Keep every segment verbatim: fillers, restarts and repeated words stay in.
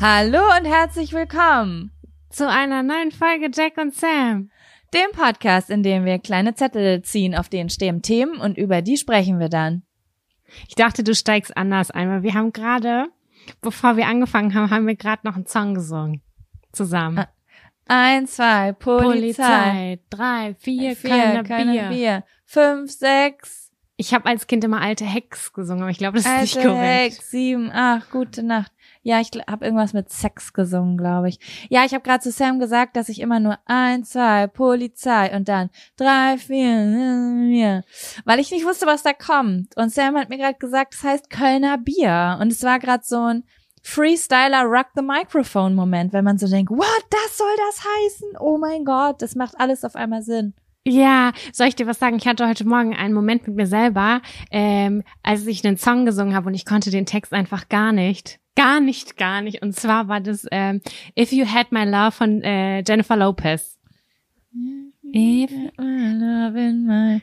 Hallo und herzlich willkommen zu einer neuen Folge Jack und Sam, dem Podcast, in dem wir kleine Zettel ziehen, auf denen stehen Themen und über die sprechen wir dann. Ich dachte, du steigst anders ein, weil wir haben gerade, bevor wir angefangen haben, haben wir gerade noch einen Song gesungen. Zusammen. Eins, zwei, Polizei. Polizei. Drei, vier, vier, keine, keine Bier. Bier. Fünf, sechs. Ich habe als Kind immer Alte Hex gesungen, aber ich glaube, das ist Alte nicht korrekt. Hex, sieben, acht, gute Nacht. Ja, ich habe irgendwas mit Sex gesungen, glaube ich. Ja, ich habe gerade zu Sam gesagt, dass ich immer nur eins, zwei, Polizei und dann drei, vier, vier, weil ich nicht wusste, was da kommt. Und Sam hat mir gerade gesagt, es heißt Kölner Bier. Und es war gerade so ein Freestyler Rock the Microphone Moment, wenn man so denkt, what, das soll das heißen? Oh mein Gott, das macht alles auf einmal Sinn. Ja, soll ich dir was sagen? Ich hatte heute Morgen einen Moment mit mir selber, ähm, als ich einen Song gesungen habe und ich konnte den Text einfach gar nicht. Gar nicht, gar nicht. Und zwar war das ähm, If You Had My Love von äh, Jennifer Lopez. If my love in my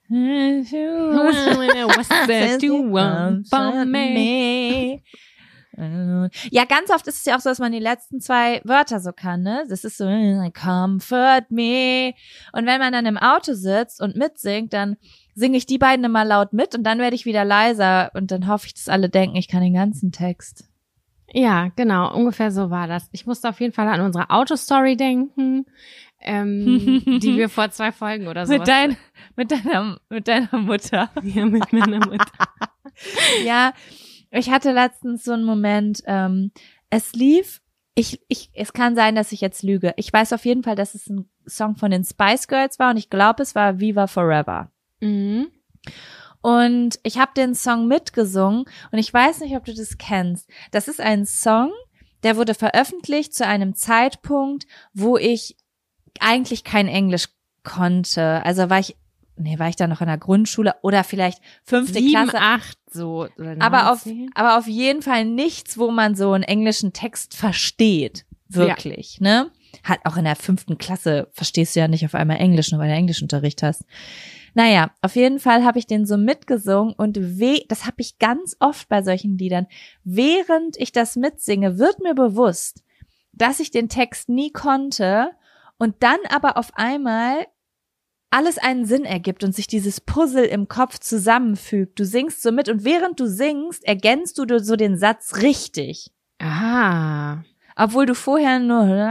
what's that you want from me? Ja, ganz oft ist es ja auch so, dass man die letzten zwei Wörter so kann, ne? Das ist so, comfort me. Und wenn man dann im Auto sitzt und mitsingt, dann singe ich die beiden immer laut mit und dann werde ich wieder leiser und dann hoffe ich, dass alle denken, ich kann den ganzen Text. Ja, genau, ungefähr so war das. Ich musste auf jeden Fall an unsere Autostory denken, ähm, die wir vor zwei Folgen oder so. Mit, dein, mit, deiner, mit deiner Mutter. Ja, mit meiner Mutter. Ja, ich hatte letztens so einen Moment, ähm, es lief, ich, ich, es kann sein, dass ich jetzt lüge. Ich weiß auf jeden Fall, dass es ein Song von den Spice Girls war und ich glaube, es war Viva Forever. Mhm. Und ich habe den Song mitgesungen und ich weiß nicht, ob du das kennst. Das ist ein Song, der wurde veröffentlicht zu einem Zeitpunkt, wo ich eigentlich kein Englisch konnte. Also war ich, nee, war ich da noch in der Grundschule oder vielleicht fünfte Sieben, Klasse. acht, so. Oder aber auf, aber auf jeden Fall nichts, wo man so einen englischen Text versteht. Wirklich, ja. Ne? Halt auch in der fünften Klasse verstehst du ja nicht auf einmal Englisch, nur weil du Englischunterricht hast. Naja, auf jeden Fall habe ich den so mitgesungen und weh, das habe ich ganz oft bei solchen Liedern. Während ich das mitsinge, wird mir bewusst, dass ich den Text nie konnte und dann aber auf einmal alles einen Sinn ergibt und sich dieses Puzzle im Kopf zusammenfügt. Du singst so mit und während du singst, ergänzt du so den Satz richtig. Ah. Obwohl du vorher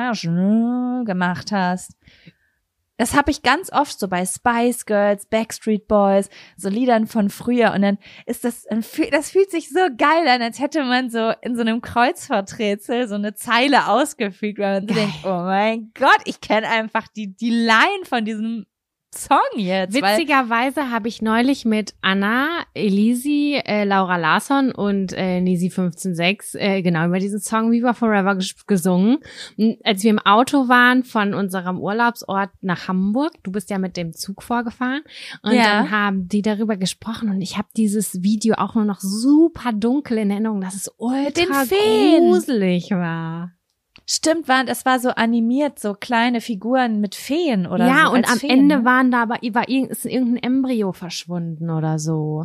nur gemacht hast. Das habe ich ganz oft so bei Spice Girls, Backstreet Boys, so Liedern von früher und dann ist das, das fühlt sich so geil an, als hätte man so in so einem Kreuzworträtsel so eine Zeile ausgefügt, weil man so denkt, oh mein Gott, ich kenne einfach die, die Line von diesem Song jetzt. Witzigerweise habe ich neulich mit Anna, Elisi, äh, Laura Larsson und äh, Nisi fünfzehn sechs äh, genau über diesen Song Viva Forever ges- gesungen. Und als wir im Auto waren von unserem Urlaubsort nach Hamburg, du bist ja mit dem Zug vorgefahren und ja. Dann haben die darüber gesprochen und ich habe dieses Video auch nur noch super dunkel in Erinnerung, dass es ultra gruselig war. Stimmt, war, das war so animiert, so kleine Figuren mit Feen oder ja, so. Ja, und am Feen, Ende ne? waren da aber, war irgend, ist irgendein Embryo verschwunden oder so.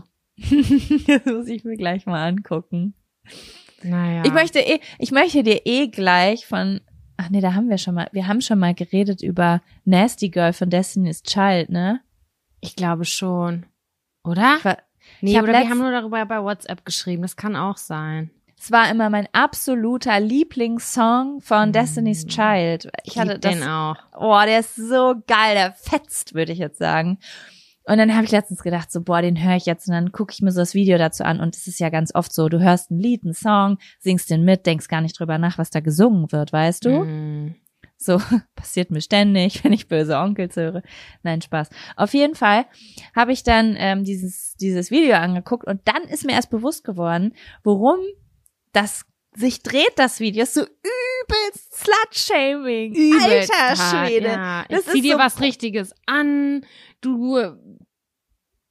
Das muss ich mir gleich mal angucken. Naja. Ich möchte eh, ich möchte dir eh gleich von, ach nee, da haben wir schon mal, wir haben schon mal geredet über Nasty Girl von Destiny's Child, ne? Ich glaube schon. Oder? Ich war, nee, ich hab oder letzt- wir haben nur darüber bei WhatsApp geschrieben, das kann auch sein. Es war immer mein absoluter Lieblingssong von mm. Destiny's Child. Ich, ich hatte das, den auch. Oh, der ist so geil, der fetzt, würde ich jetzt sagen. Und dann habe ich letztens gedacht, so, boah, den höre ich jetzt und dann gucke ich mir so das Video dazu an und es ist ja ganz oft so, du hörst ein Lied, einen Song, singst den mit, denkst gar nicht drüber nach, was da gesungen wird, weißt du? Mm. So, passiert mir ständig, wenn ich böse Onkels höre. Nein, Spaß. Auf jeden Fall habe ich dann ähm, dieses dieses Video angeguckt und dann ist mir erst bewusst geworden, worum das sich dreht, das Video. Ist so übelst Slut-Shaming. Übelst Alter Schwede. Ja. Das ich zieh ist dir so was Richtiges an, du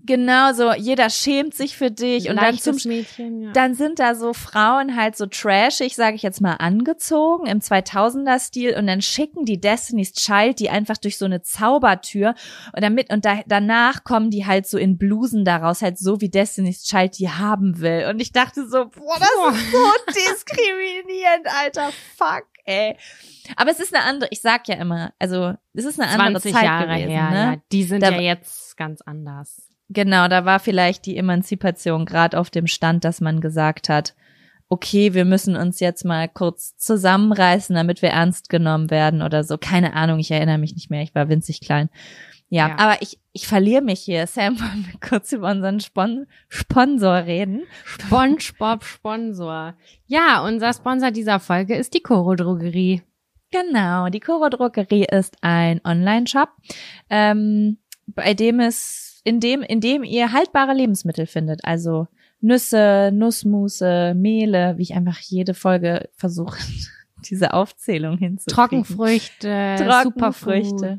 Genau so, jeder schämt sich für dich und dann, zum, Mädchen, ja. dann sind da so Frauen halt so trashig, sage ich jetzt mal, angezogen im zweitausender-Stil und dann schicken die Destiny's Child die einfach durch so eine Zaubertür und damit und da, danach kommen die halt so in Blusen daraus, halt so wie Destiny's Child die haben will und ich dachte so, boah, das boah. ist so diskriminierend, Alter, fuck, ey. Aber es ist eine andere, ich sag ja immer, also es ist eine andere Zeit Jahre gewesen, her, ne? Ja. Die sind da, ja jetzt ganz anders. Genau, da war vielleicht die Emanzipation gerade auf dem Stand, dass man gesagt hat, okay, wir müssen uns jetzt mal kurz zusammenreißen, damit wir ernst genommen werden oder so. Keine Ahnung, ich erinnere mich nicht mehr, ich war winzig klein. Ja, ja. aber ich ich verliere mich hier. Sam, wollen wir kurz über unseren Spon- Sponsor reden? SpongeBob Sponsor. Ja, unser Sponsor dieser Folge ist die Coro Drogerie. Genau, die Coro Drogerie ist ein Online-Shop, ähm, bei dem es in dem, in dem ihr haltbare Lebensmittel findet, also Nüsse, Nussmusse, Mehle, wie ich einfach jede Folge versuche, diese Aufzählung hinzukriegen. Trockenfrüchte, Trockenfrüchte.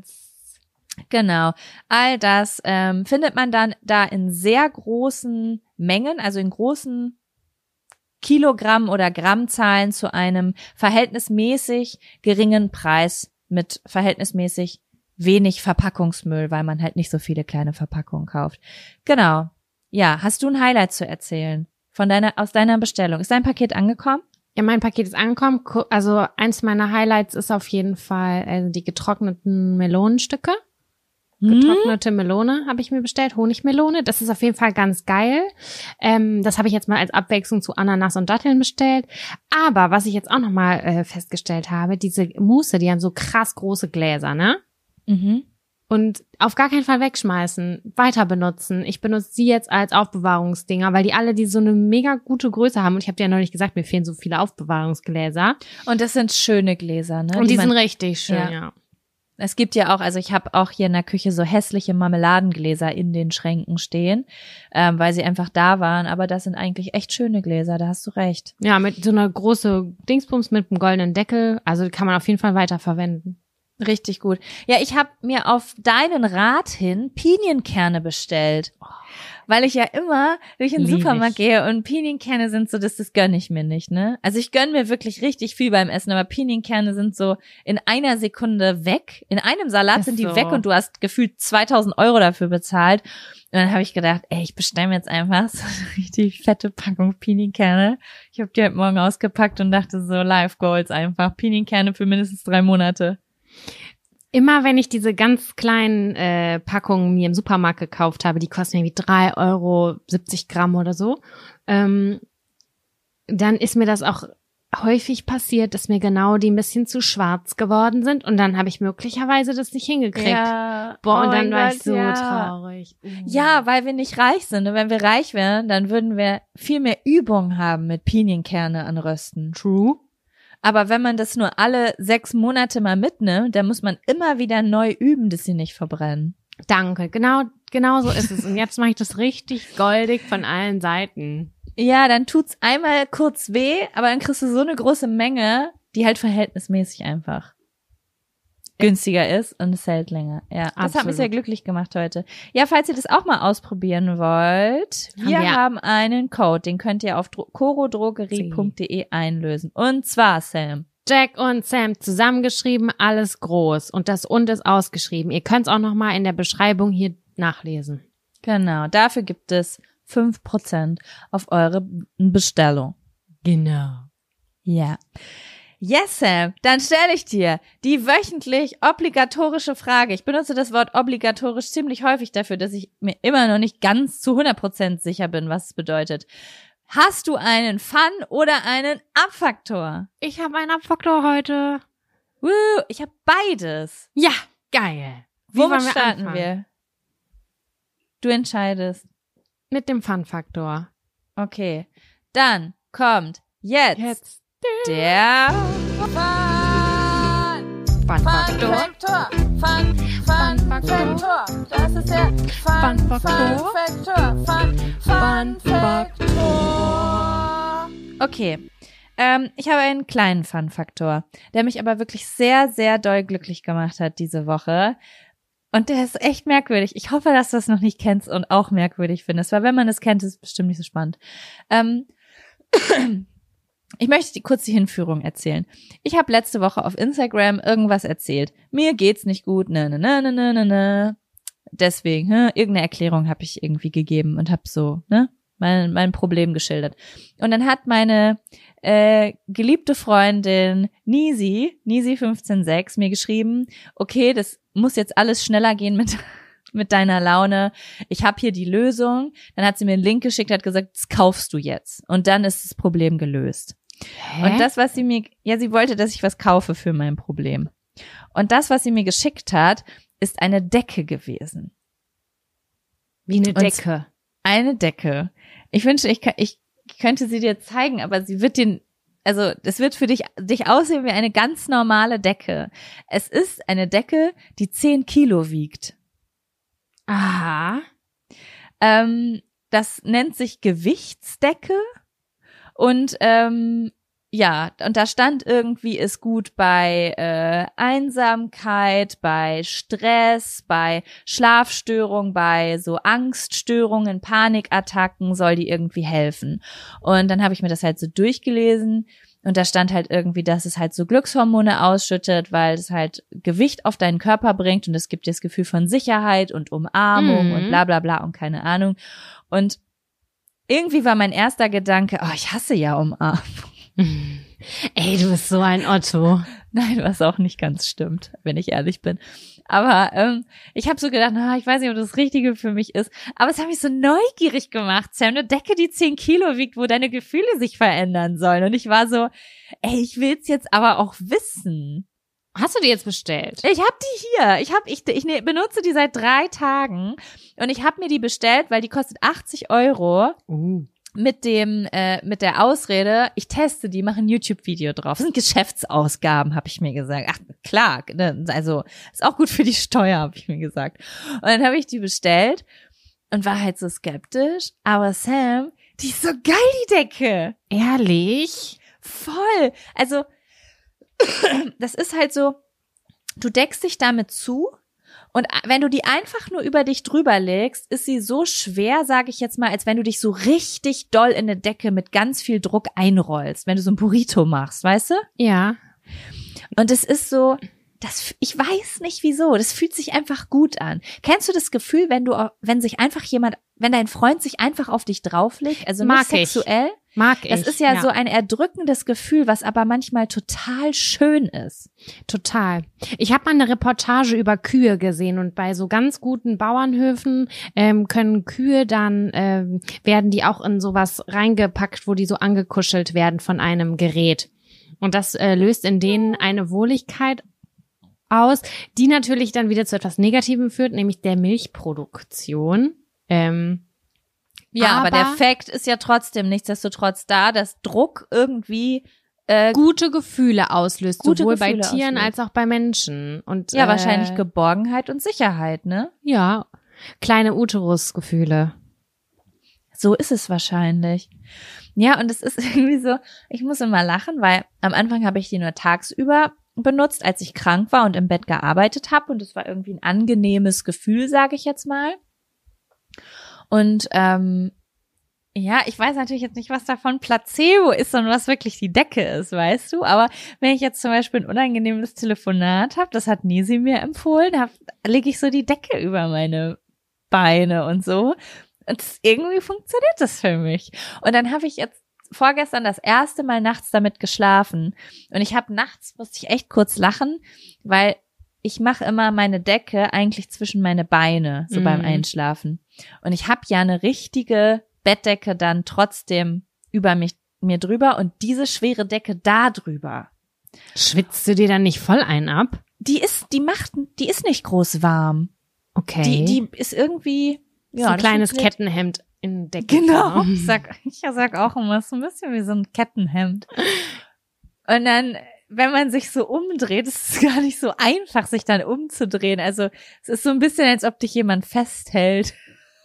Genau, all das ähm, findet man dann da in sehr großen Mengen, also in großen Kilogramm- oder Grammzahlen zu einem verhältnismäßig geringen Preis mit verhältnismäßig wenig Verpackungsmüll, weil man halt nicht so viele kleine Verpackungen kauft. Genau. Ja, hast du ein Highlight zu erzählen von deiner aus deiner Bestellung? Ist dein Paket angekommen? Ja, mein Paket ist angekommen. Also eins meiner Highlights ist auf jeden Fall also die getrockneten Melonenstücke. Getrocknete hm? Melone habe ich mir bestellt, Honigmelone. Das ist auf jeden Fall ganz geil. Ähm, das habe ich jetzt mal als Abwechslung zu Ananas und Datteln bestellt. Aber was ich jetzt auch nochmal äh, festgestellt habe, diese Mousse, die haben so krass große Gläser, ne? Mhm. Und auf gar keinen Fall wegschmeißen, weiter benutzen. Ich benutze sie jetzt als Aufbewahrungsdinger, weil die alle die so eine mega gute Größe haben. Und ich habe dir ja noch nicht gesagt, mir fehlen so viele Aufbewahrungsgläser. Und das sind schöne Gläser, ne? Und die, die sind man, richtig schön, ja. ja. Es gibt ja auch, also ich habe auch hier in der Küche so hässliche Marmeladengläser in den Schränken stehen, ähm, weil sie einfach da waren. Aber das sind eigentlich echt schöne Gläser, da hast du recht. Ja, mit so einer große Dingsbums mit einem goldenen Deckel. Also kann man auf jeden Fall weiterverwenden. Richtig gut. Ja, ich habe mir auf deinen Rat hin Pinienkerne bestellt, weil ich ja immer durch den Lieb Supermarkt ich. gehe und Pinienkerne sind so, das, das gönne ich mir nicht, ne? Also ich gönne mir wirklich richtig viel beim Essen, aber Pinienkerne sind so in einer Sekunde weg. In einem Salat Ist sind die so. weg und du hast gefühlt zweitausend Euro dafür bezahlt. Und dann habe ich gedacht, ey, ich bestelle mir jetzt einfach so eine richtig fette Packung Pinienkerne. Ich habe die heute Morgen ausgepackt und dachte so, Life Goals einfach. Pinienkerne für mindestens drei Monate. Immer wenn ich diese ganz kleinen äh, Packungen mir im Supermarkt gekauft habe, die kosten irgendwie drei Euro siebzig Gramm oder so, ähm, dann ist mir das auch häufig passiert, dass mir genau die ein bisschen zu schwarz geworden sind und dann habe ich möglicherweise das nicht hingekriegt. Ja. Boah, Oh und dann mein war Gott, ich so ja. traurig. Uh. Ja, weil wir nicht reich sind. Und wenn wir reich wären, dann würden wir viel mehr Übung haben mit Pinienkerne anrösten. True. Aber wenn man das nur alle sechs Monate mal mitnimmt, dann muss man immer wieder neu üben, dass sie nicht verbrennen. Danke, genau, genau so ist es. Und jetzt mache ich das richtig goldig von allen Seiten. Ja, dann tut's einmal kurz weh, aber dann kriegst du so eine große Menge, die halt verhältnismäßig einfach günstiger ist und es hält länger. Ja, das Absolut. hat mich sehr glücklich gemacht heute. Ja, falls ihr das auch mal ausprobieren wollt, wir Ja. haben einen Code, den könnt ihr auf corodrogerie punkt de einlösen. Und zwar, Sam. Jack und Sam zusammengeschrieben, alles groß. Und das und ist ausgeschrieben. Ihr könnt es auch nochmal in der Beschreibung hier nachlesen. Genau, dafür gibt es fünf Prozent auf eure Bestellung. Genau. Ja. Yes, Sam, dann stelle ich dir die wöchentlich obligatorische Frage. Ich benutze das Wort obligatorisch ziemlich häufig dafür, dass ich mir immer noch nicht ganz zu hundert Prozent sicher bin, was es bedeutet. Hast du einen Fun- oder einen Abfaktor? Ich habe einen Abfaktor heute. Woo, ich habe beides. Ja, geil. Wie Womit wollen wir starten anfangen? wir? Du entscheidest. Mit dem Fun-Faktor. Okay, dann kommt jetzt, Jetzt der Fun-Faktor. Faktor. Fun, Fun, Faktor. Das ist der Fun, Fun Faktor. Fun Faktor. Fun, Fun Faktor. Okay, ähm, ich habe einen kleinen Fun-Faktor, der mich aber wirklich sehr, sehr doll glücklich gemacht hat diese Woche. Und der ist echt merkwürdig. Ich hoffe, dass du das noch nicht kennst und auch merkwürdig findest, weil wenn man es kennt, ist es bestimmt nicht so spannend. Ähm, ich möchte dir kurz die Hinführung erzählen. Ich habe letzte Woche auf Instagram irgendwas erzählt. Mir geht's nicht gut, ne, ne, ne, ne, ne, ne, ne. Deswegen, hm, irgendeine Erklärung habe ich irgendwie gegeben und habe so, ne, mein, mein Problem geschildert. Und dann hat meine äh, geliebte Freundin Nisi, Nisi fünfzehn sechs, mir geschrieben, okay, das muss jetzt alles schneller gehen mit mit deiner Laune. Ich habe hier die Lösung. Dann hat sie mir einen Link geschickt, hat gesagt, das kaufst du jetzt. Und dann ist das Problem gelöst. Hä? Und das, was sie mir, ja, sie wollte, dass ich was kaufe für mein Problem. Und das, was sie mir geschickt hat, ist eine Decke gewesen. Wie eine Decke? Und eine Decke. Ich wünsche, ich, ich könnte sie dir zeigen, aber sie wird den, also es wird für dich, dich aussehen wie eine ganz normale Decke. Es ist eine Decke, die zehn Kilo wiegt. Aha. Ähm, das nennt sich Gewichtsdecke und ähm, ja, und da stand irgendwie, ist gut bei äh, Einsamkeit, bei Stress, bei Schlafstörungen, bei so Angststörungen, Panikattacken soll die irgendwie helfen. Und dann habe ich mir das halt so durchgelesen. Und da stand halt irgendwie, dass es halt so Glückshormone ausschüttet, weil es halt Gewicht auf deinen Körper bringt und es gibt dir das Gefühl von Sicherheit und Umarmung mhm. und bla bla bla und keine Ahnung. Und irgendwie war mein erster Gedanke, oh, ich hasse ja Umarmung. Ey, du bist so ein Otto. Nein, was auch nicht ganz stimmt, wenn ich ehrlich bin. Aber ähm, ich habe so gedacht, na, ich weiß nicht, ob das Richtige für mich ist. Aber es hat mich so neugierig gemacht, Sam. Eine Decke, die zehn Kilo wiegt, wo deine Gefühle sich verändern sollen. Und ich war so, ey, ich will's jetzt aber auch wissen. Hast du die jetzt bestellt? Ich hab die hier. Ich hab, ich, ich ne, benutze die seit drei Tagen. Und ich habe mir die bestellt, weil die kostet achtzig Euro. Uh. Mit dem, äh, mit der Ausrede, ich teste die, mache ein YouTube-Video drauf. Das sind Geschäftsausgaben, habe ich mir gesagt. Ach, klar, ne, also ist auch gut für die Steuer, habe ich mir gesagt. Und dann habe ich die bestellt und war halt so skeptisch. Aber Sam, die ist so geil, die Decke. Ehrlich? Voll. Also, das ist halt so, du deckst dich damit zu. Und wenn du die einfach nur über dich drüber legst, ist sie so schwer, sage ich jetzt mal, als wenn du dich so richtig doll in eine Decke mit ganz viel Druck einrollst, wenn du so ein Burrito machst, weißt du? Ja. Und es ist so, das, ich weiß nicht wieso, das fühlt sich einfach gut an. Kennst du das Gefühl, wenn du, wenn sich einfach jemand, wenn dein Freund sich einfach auf dich drauflegt, also Mag nicht sexuell? Ich. Mag ich. Das ist ja, ja so ein erdrückendes Gefühl, was aber manchmal total schön ist. Total. Ich habe mal eine Reportage über Kühe gesehen und bei so ganz guten Bauernhöfen ähm, können Kühe dann, ähm, werden die auch in sowas reingepackt, wo die so angekuschelt werden von einem Gerät. Und das äh, löst in denen eine Wohligkeit aus, die natürlich dann wieder zu etwas Negativem führt, nämlich der Milchproduktion. Ähm, Ja, aber, aber der Fakt ist ja trotzdem nichtsdestotrotz da, dass Druck irgendwie äh, gute Gefühle auslöst, gute sowohl Gefühle bei Tieren auslöst. als auch bei Menschen. Und ja, äh, wahrscheinlich Geborgenheit und Sicherheit, ne? Ja, kleine Uterusgefühle. So ist es wahrscheinlich. Ja, und es ist irgendwie so, ich muss immer lachen, weil am Anfang habe ich die nur tagsüber benutzt, als ich krank war und im Bett gearbeitet habe. Und es war irgendwie ein angenehmes Gefühl, sage ich jetzt mal. Und ähm, ja, ich weiß natürlich jetzt nicht, was davon Placebo ist und was wirklich die Decke ist, weißt du? Aber wenn ich jetzt zum Beispiel ein unangenehmes Telefonat habe, das hat Nisi mir empfohlen, lege ich so die Decke über meine Beine und so. Und irgendwie funktioniert das für mich. Und dann habe ich jetzt vorgestern das erste Mal nachts damit geschlafen. Und ich habe nachts, musste ich echt kurz lachen, weil ich mache immer meine Decke eigentlich zwischen meine Beine, so mm. beim Einschlafen. Und ich habe ja eine richtige Bettdecke dann trotzdem über mich mir drüber und diese schwere Decke da drüber. Schwitzt du dir dann nicht voll ein ab? Die ist, die macht, die ist nicht groß warm. Okay. Die, die ist irgendwie, ja, so ein kleines Kettenhemd in Decke. Genau. Ich sag, ich sag auch immer, so ein bisschen wie so ein Kettenhemd. Und dann, wenn man sich so umdreht, ist es gar nicht so einfach, sich dann umzudrehen. Also es ist so ein bisschen, als ob dich jemand festhält.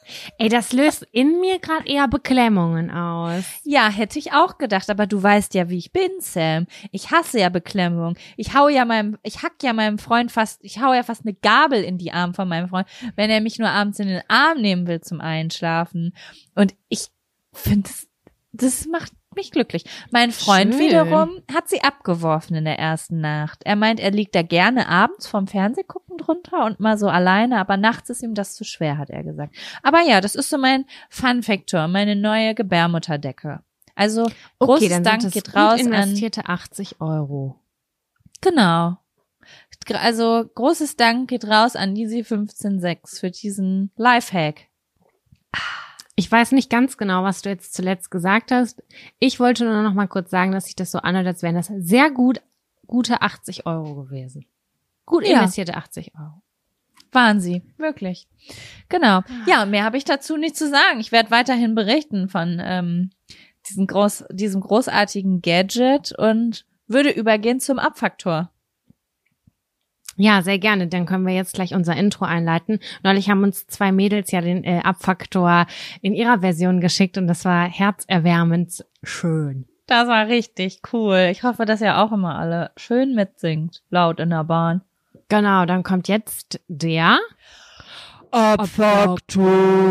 Ey, das löst in mir gerade eher Beklemmungen aus. Ja, hätte ich auch gedacht, aber du weißt ja, wie ich bin, Sam. Ich hasse ja Beklemmung. Ich hau ja meinem, ich hack ja meinem Freund fast, ich hau ja fast eine Gabel in die Arme von meinem Freund, wenn er mich nur abends in den Arm nehmen will zum Einschlafen. Und ich finde, das, das macht mich glücklich. Mein Freund Schön. wiederum hat sie abgeworfen in der ersten Nacht. Er meint, er liegt da gerne abends vorm Fernsehgucken drunter und mal so alleine, aber nachts ist ihm das zu schwer, hat er gesagt. Aber ja, das ist so mein Fun-Factor, meine neue Gebärmutterdecke. Also großes Okay, dann Dank sind das geht raus gut an, investierte achtzig Euro. genau. Also großes Dank geht raus an Easy fünfzehn sechs für diesen Lifehack. Ich weiß nicht ganz genau, was du jetzt zuletzt gesagt hast. Ich wollte nur noch mal kurz sagen, dass sich das so anhört, als wären das sehr gut, gute achtzig Euro gewesen. Gut Ja. investierte achtzig Euro. Waren sie, wirklich. Genau. Ja, und mehr habe ich dazu nicht zu sagen. Ich werde weiterhin berichten von ähm, diesem, groß, diesem großartigen Gadget und würde übergehen zum Abfaktor. Ja, sehr gerne. Dann können wir jetzt gleich unser Intro einleiten. Neulich haben uns zwei Mädels ja den äh, Abfaktor in ihrer Version geschickt und das war herzerwärmend schön. Das war richtig cool. Ich hoffe, dass ihr auch immer alle schön mitsingt, laut in der Bahn. Genau, dann kommt jetzt der Abfaktor,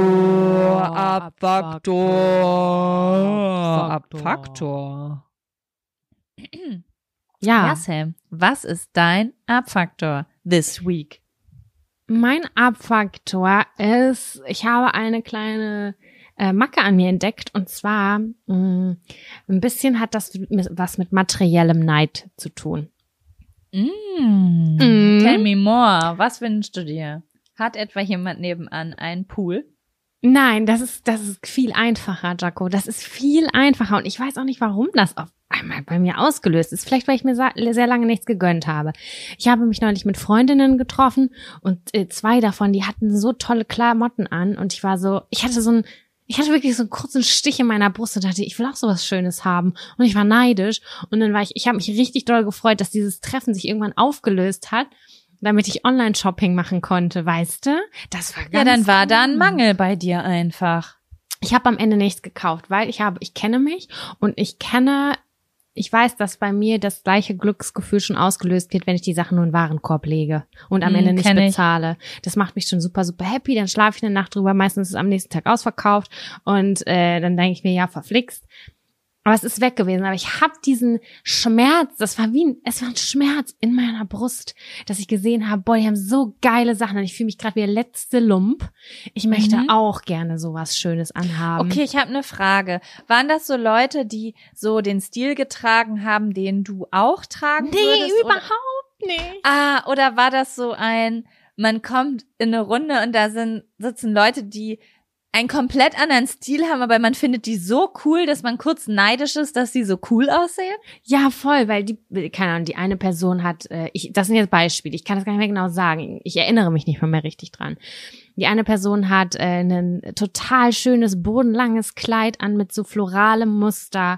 Abfaktor, Abfaktor. Ja, Ja, Sam, was ist dein Abfaktor this week? mein Abfaktor ist, ich habe eine kleine äh, Macke an mir entdeckt und zwar mh, ein bisschen hat das was mit materiellem Neid zu tun. Mm. Mm. Tell me more. Was wünschst du dir? Hat etwa jemand nebenan einen Pool? Nein, das ist das ist viel einfacher, Jaco. Das ist viel einfacher und ich weiß auch nicht, warum das auf einmal bei mir ausgelöst ist. Vielleicht, weil ich mir sa- sehr lange nichts gegönnt habe. Ich habe mich neulich mit Freundinnen getroffen und äh, zwei davon, die hatten so tolle Klamotten an und ich war so, ich hatte so ein, ich hatte wirklich so einen kurzen Stich in meiner Brust und dachte, ich will auch sowas Schönes haben und ich war neidisch und dann war ich, ich habe mich richtig doll gefreut, dass dieses Treffen sich irgendwann aufgelöst hat, damit ich Online-Shopping machen konnte, weißt du? Das war ganz Ja, dann war da ein cool. Mangel bei dir einfach. Ich habe am Ende nichts gekauft, weil ich habe, ich kenne mich und ich kenne, ich weiß, dass bei mir das gleiche Glücksgefühl schon ausgelöst wird, wenn ich die Sachen nur in den Warenkorb lege und am Hm, Ende nicht kenn ich. bezahle. Das macht mich schon super, super happy. Dann schlafe ich eine Nacht drüber. Meistens ist es am nächsten Tag ausverkauft und äh, dann denke ich mir, ja, verflixt. Aber es ist weg gewesen. Aber ich habe diesen Schmerz, das war wie ein, es war ein Schmerz in meiner Brust, dass ich gesehen habe, boah, die haben so geile Sachen und ich fühle mich gerade wie der letzte Lump. Ich möchte Mhm. auch gerne sowas Schönes anhaben. Okay, ich habe eine Frage. Waren das so Leute, die so den Stil getragen haben, den du auch tragen Nee, würdest? überhaupt nicht. Oder, ah, oder war das so ein, man kommt in eine Runde und da sind sitzen Leute, die einen komplett anderen Stil haben, aber man findet die so cool, dass man kurz neidisch ist, dass sie so cool aussehen? Ja, voll, weil die, keine Ahnung, die eine Person hat, äh, ich, das sind jetzt Beispiele, ich kann das gar nicht mehr genau sagen, ich erinnere mich nicht mehr, mehr richtig dran. Die eine Person hat äh, ein total schönes, bodenlanges Kleid an mit so floralem Muster.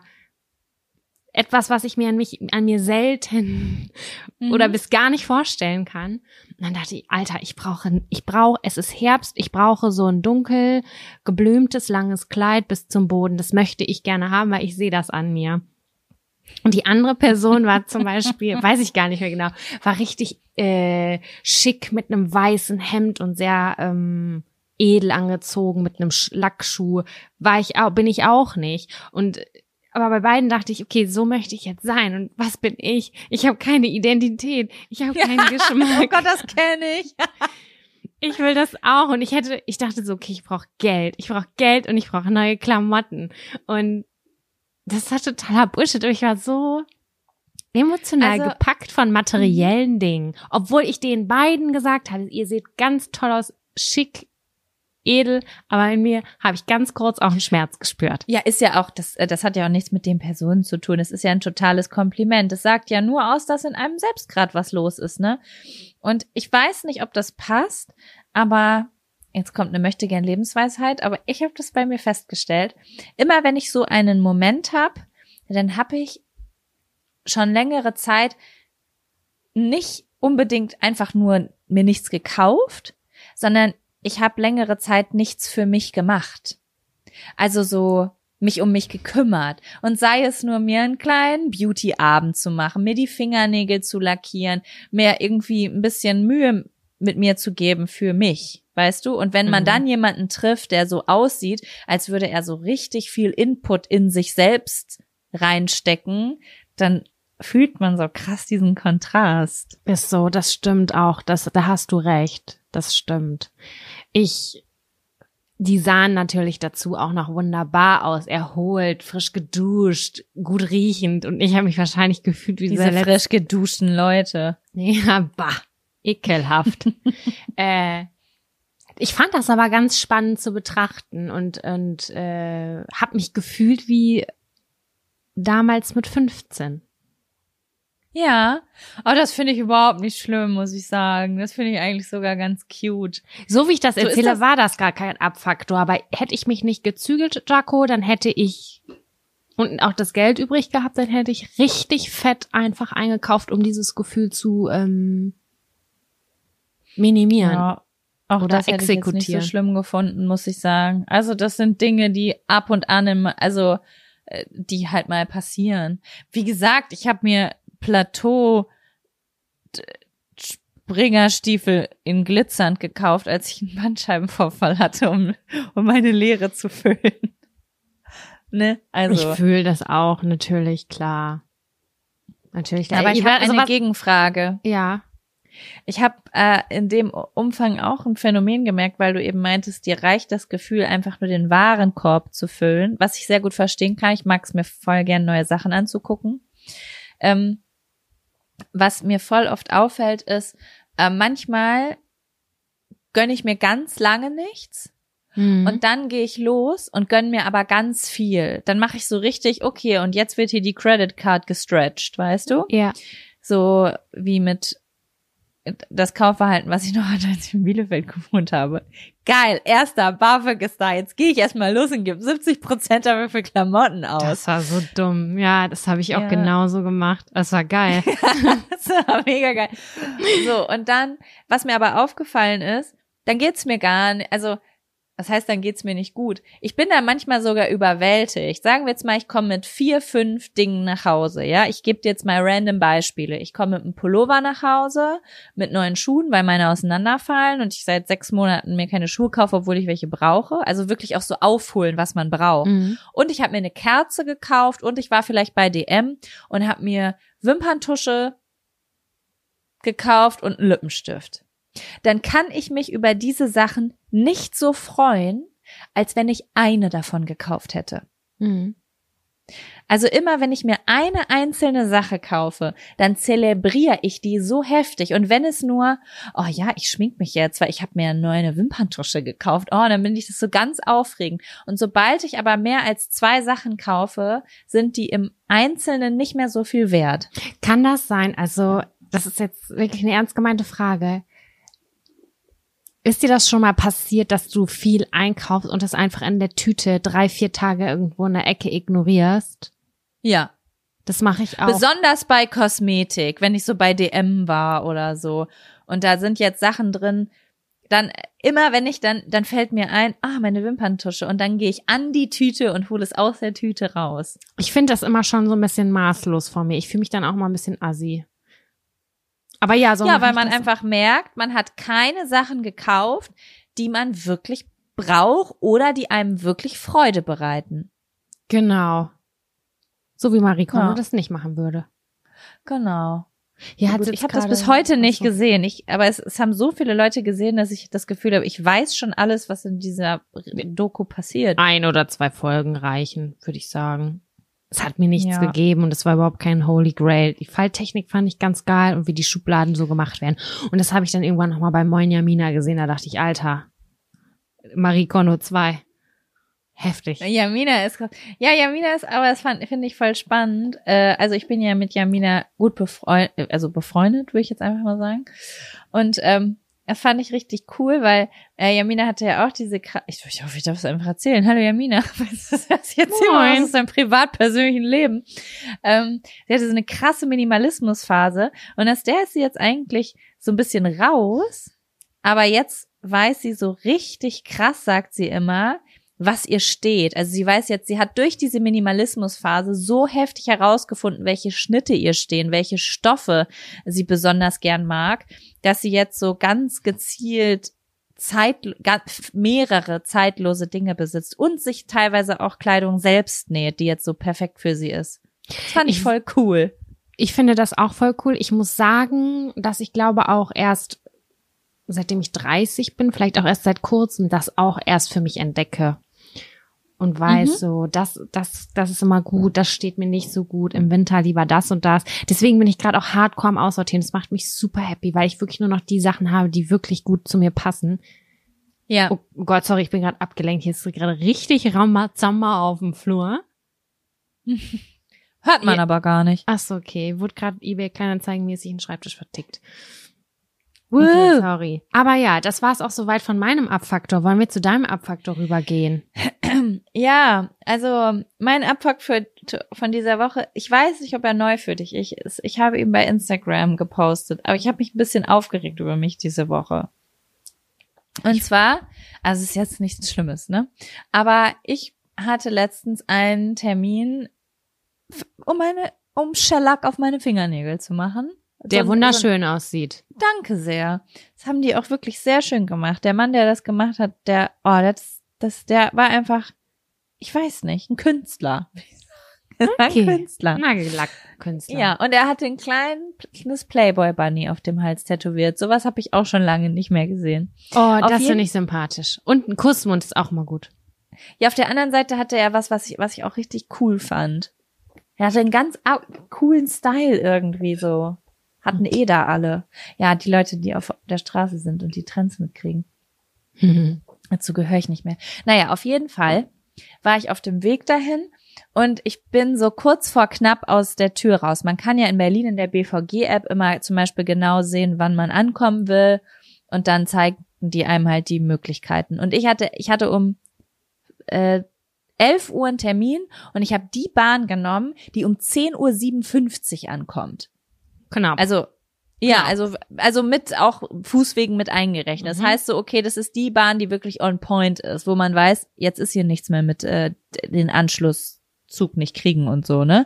Etwas, was ich mir an mich, an mir selten Mhm. oder bis gar nicht vorstellen kann. Und dann dachte ich, Alter, ich brauche, ich brauche, es ist Herbst, ich brauche so ein dunkel geblümtes, langes Kleid bis zum Boden. Das möchte ich gerne haben, weil ich sehe das an mir. Und die andere Person war zum Beispiel, weiß ich gar nicht mehr genau, war richtig äh, schick mit einem weißen Hemd und sehr ähm, edel angezogen mit einem Sch- Lackschuh. War ich auch, bin ich auch nicht. Und aber bei beiden dachte ich, okay, so möchte ich jetzt sein. Und was bin ich? Ich habe keine Identität. Ich habe keinen Oh Geschmack. Gott, das kenne ich. Ich will das auch. Und ich hätte, ich dachte so, okay, ich brauche Geld. Ich brauche Geld und ich brauche neue Klamotten. Und das war totaler Bullshit. Und ich war so emotional Also- gepackt von materiellen Dingen. Obwohl ich den beiden gesagt habe, ihr seht ganz toll aus, schick, edel, aber in mir habe ich ganz kurz auch einen Schmerz gespürt. Ja, ist ja auch, das, äh, das hat ja auch nichts mit den Personen zu tun. Es ist ja ein totales Kompliment. Es sagt ja nur aus, dass in einem selbst gerade was los ist, ne? Und ich weiß nicht, ob das passt, aber jetzt kommt eine möchtegern Lebensweisheit, aber ich habe das bei mir festgestellt. Immer wenn ich so einen Moment habe, dann habe ich schon längere Zeit nicht unbedingt einfach nur mir nichts gekauft, sondern ich habe längere Zeit nichts für mich gemacht. Also so mich um mich gekümmert. Und sei es nur, mir einen kleinen Beauty-Abend zu machen, mir die Fingernägel zu lackieren, mir irgendwie ein bisschen Mühe mit mir zu geben für mich, weißt du? Und wenn man Mhm. dann jemanden trifft, der so aussieht, als würde er so richtig viel Input in sich selbst reinstecken, dann fühlt man so krass diesen Kontrast. Ist so, das stimmt auch. Das, da hast du recht. Das stimmt. Ich, die sahen natürlich dazu auch noch wunderbar aus, erholt, frisch geduscht, gut riechend. Und ich habe mich wahrscheinlich gefühlt wie Diese dieser letzte- frisch geduschten Leute. Ja, bah, ekelhaft. äh, ich fand das aber ganz spannend zu betrachten und und äh, habe mich gefühlt wie damals mit fünfzehn. Ja, aber das finde ich überhaupt nicht schlimm, muss ich sagen. Das finde ich eigentlich sogar ganz cute. So wie ich das So ist erzähle, das- war das gar kein Abfaktor. Aber hätte ich mich nicht gezügelt, Jaco, dann hätte ich und auch das Geld übrig gehabt, dann hätte ich richtig fett einfach eingekauft, um dieses Gefühl zu ähm, minimieren. Ja, auch Oder das hätte ich jetzt nicht so exekutieren. schlimm gefunden, muss ich sagen. Also das sind Dinge, die ab und an, im, also äh, die halt mal passieren. Wie gesagt, ich habe mir Plateau d- Springerstiefel in glitzernd gekauft, als ich einen Bandscheibenvorfall hatte, um, um meine Leere zu füllen. Ne? Also. Ich fühle das auch, natürlich, klar. Natürlich, klar. Aber ich Ihr habe werdet eine sowas- Gegenfrage. Ja. Ich habe äh, in dem Umfang auch ein Phänomen gemerkt, weil du eben meintest, dir reicht das Gefühl, einfach nur den Warenkorb zu füllen, was ich sehr gut verstehen kann. Ich mag es mir voll gern, neue Sachen anzugucken. Ähm, was mir voll oft auffällt, ist, äh, manchmal gönne ich mir ganz lange nichts Mhm. und dann gehe ich los und gönne mir aber ganz viel. Dann mache ich so richtig, okay, und jetzt wird hier die Credit Card gestretched, weißt du? Ja. So wie mit das Kaufverhalten, was ich noch hatte, als ich in Bielefeld gewohnt habe. Geil, erster BAföG ist da. Jetzt gehe ich erstmal los und gebe siebzig Prozent dafür für Klamotten aus. Das war so dumm. Ja, das habe ich auch Ja. genauso gemacht. Das war geil. Das war mega geil. So, und dann, was mir aber aufgefallen ist, dann geht's mir gar nicht, also das heißt, dann geht's mir nicht gut. Ich bin da manchmal sogar überwältigt. Sagen wir jetzt mal, ich komme mit vier, fünf Dingen nach Hause, ja. Ich gebe dir jetzt mal random Beispiele. Ich komme mit einem Pullover nach Hause, mit neuen Schuhen, weil meine auseinanderfallen und ich seit sechs Monaten mir keine Schuhe kaufe, obwohl ich welche brauche. Also wirklich auch so aufholen, was man braucht. Mhm. Und ich habe mir eine Kerze gekauft und ich war vielleicht bei D M und habe mir Wimperntusche gekauft und einen Lippenstift. Dann kann ich mich über diese Sachen nicht so freuen, als wenn ich eine davon gekauft hätte. Mhm. Also immer, wenn ich mir eine einzelne Sache kaufe, dann zelebriere ich die so heftig. Und wenn es nur, oh ja, ich schmink mich jetzt, weil ich habe mir eine neue Wimperntusche gekauft, oh, dann bin ich das so ganz aufregend. Und sobald ich aber mehr als zwei Sachen kaufe, sind die im Einzelnen nicht mehr so viel wert. Kann das sein? Also, das ist jetzt wirklich eine ernst gemeinte Frage. Ist dir das schon mal passiert, dass du viel einkaufst und das einfach in der Tüte drei, vier Tage irgendwo in der Ecke ignorierst? Ja. Das mache ich auch. Besonders bei Kosmetik, wenn ich so bei D M war oder so. Und da sind jetzt Sachen drin, dann immer, wenn ich dann, dann fällt mir ein, ah, meine Wimperntusche. Und dann gehe ich an die Tüte und hole es aus der Tüte raus. Ich finde das immer schon so ein bisschen maßlos von mir. Ich fühle mich dann auch mal ein bisschen assi. Aber ja, so Ja, mache weil ich man das. einfach merkt, man hat keine Sachen gekauft, die man wirklich braucht oder die einem wirklich Freude bereiten. Genau. So wie Marie Kondo Ja. das nicht machen würde. Genau. Ja, Gut, ich habe das bis heute nicht gesehen. Ich, aber es, es haben so viele Leute gesehen, dass ich das Gefühl habe, ich weiß schon alles, was in dieser Doku passiert. Ein oder zwei Folgen reichen, würde ich sagen. Es hat mir nichts Ja. gegeben und es war überhaupt kein Holy Grail. Die Falttechnik fand ich ganz geil und wie die Schubladen so gemacht werden. Und das habe ich dann irgendwann nochmal bei Moin Jamina gesehen. Da dachte ich, Alter, Marie Kondo zwei. Heftig. Jamina ist krass. Ja, Jamina ist, aber das fand- finde ich voll spannend. Äh, also ich bin ja mit Jamina gut befreundet, also befreundet, würde ich jetzt einfach mal sagen. Und ähm, das fand ich richtig cool, weil äh, Jamina hatte ja auch diese, Kra- ich, ich hoffe, ich darf es einfach erzählen. Hallo Jamina, was ist das jetzt hier Moin. mal aus deinem privat-persönlichen Leben? Ähm, sie hatte so eine krasse Minimalismusphase und aus der ist sie jetzt eigentlich so ein bisschen raus, aber jetzt weiß sie so richtig krass, sagt sie immer, was ihr steht. Also sie weiß jetzt, sie hat durch diese Minimalismusphase so heftig herausgefunden, welche Schnitte ihr stehen, welche Stoffe sie besonders gern mag, dass sie jetzt so ganz gezielt Zeit, mehrere zeitlose Dinge besitzt und sich teilweise auch Kleidung selbst näht, die jetzt so perfekt für sie ist. Das fand ich, ich voll cool. Ich finde das auch voll cool. Ich muss sagen, dass ich glaube auch erst, seitdem ich dreißig bin, vielleicht auch erst seit kurzem, das auch erst für mich entdecke. Und weiß mhm. so, das, das, das ist immer gut, das steht mir nicht so gut, im Winter lieber das und das. Deswegen bin ich gerade auch hardcore am Aussortieren. Das macht mich super happy, weil ich wirklich nur noch die Sachen habe, die wirklich gut zu mir passen. Ja. Oh Gott, sorry, ich bin gerade abgelenkt. Hier ist gerade richtig Rambazamba auf dem Flur. Hört man ja. aber gar nicht. Ach so, okay. Wurde gerade eBay Kleinanzeigenmäßig einen Schreibtisch vertickt. Okay, sorry. Aber ja, das war es auch soweit von meinem Abfaktor. Wollen wir zu deinem Abfaktor rübergehen? Ja, also mein Abfuck für, von dieser Woche, ich weiß nicht, ob er neu für dich ist. Ich habe ihn bei Instagram gepostet, aber ich habe mich ein bisschen aufgeregt über mich diese Woche. Und ich zwar, also es ist jetzt nichts Schlimmes, ne? Aber ich hatte letztens einen Termin, um meine, um Shellac auf meine Fingernägel zu machen. Der so, wunderschön so, aussieht. Danke sehr. Das haben die auch wirklich sehr schön gemacht. Der Mann, der das gemacht hat, der, oh, das, das, der war einfach, ich weiß nicht, ein Künstler. Okay. Ein Künstler. Nagellack-Künstler. Ja, und er hatte ein kleines Playboy-Bunny auf dem Hals tätowiert. Sowas habe ich auch schon lange nicht mehr gesehen. Oh, auf das jeden, finde ich sympathisch. Und ein Kussmund ist auch mal gut. Ja, auf der anderen Seite hatte er was, was ich, was ich auch richtig cool fand. Er hatte einen ganz coolen Style irgendwie so. Hatten eh da alle. Ja, die Leute, die auf der Straße sind und die Trends mitkriegen. Mhm. Dazu gehöre ich nicht mehr. Naja, auf jeden Fall war ich auf dem Weg dahin und ich bin so kurz vor knapp aus der Tür raus. Man kann ja in Berlin in der B V G-App immer zum Beispiel genau sehen, wann man ankommen will und dann zeigen die einem halt die Möglichkeiten. Und ich hatte, ich hatte um äh, elf Uhr einen Termin und ich habe die Bahn genommen, die um zehn Uhr siebenundfünfzig ankommt. Genau. Also, ja, genau. also, also mit auch Fußwegen mit eingerechnet. Mhm. Das heißt so, okay, das ist die Bahn, die wirklich on point ist, wo man weiß, jetzt ist hier nichts mehr mit äh, den Anschlusszug nicht kriegen und so, ne?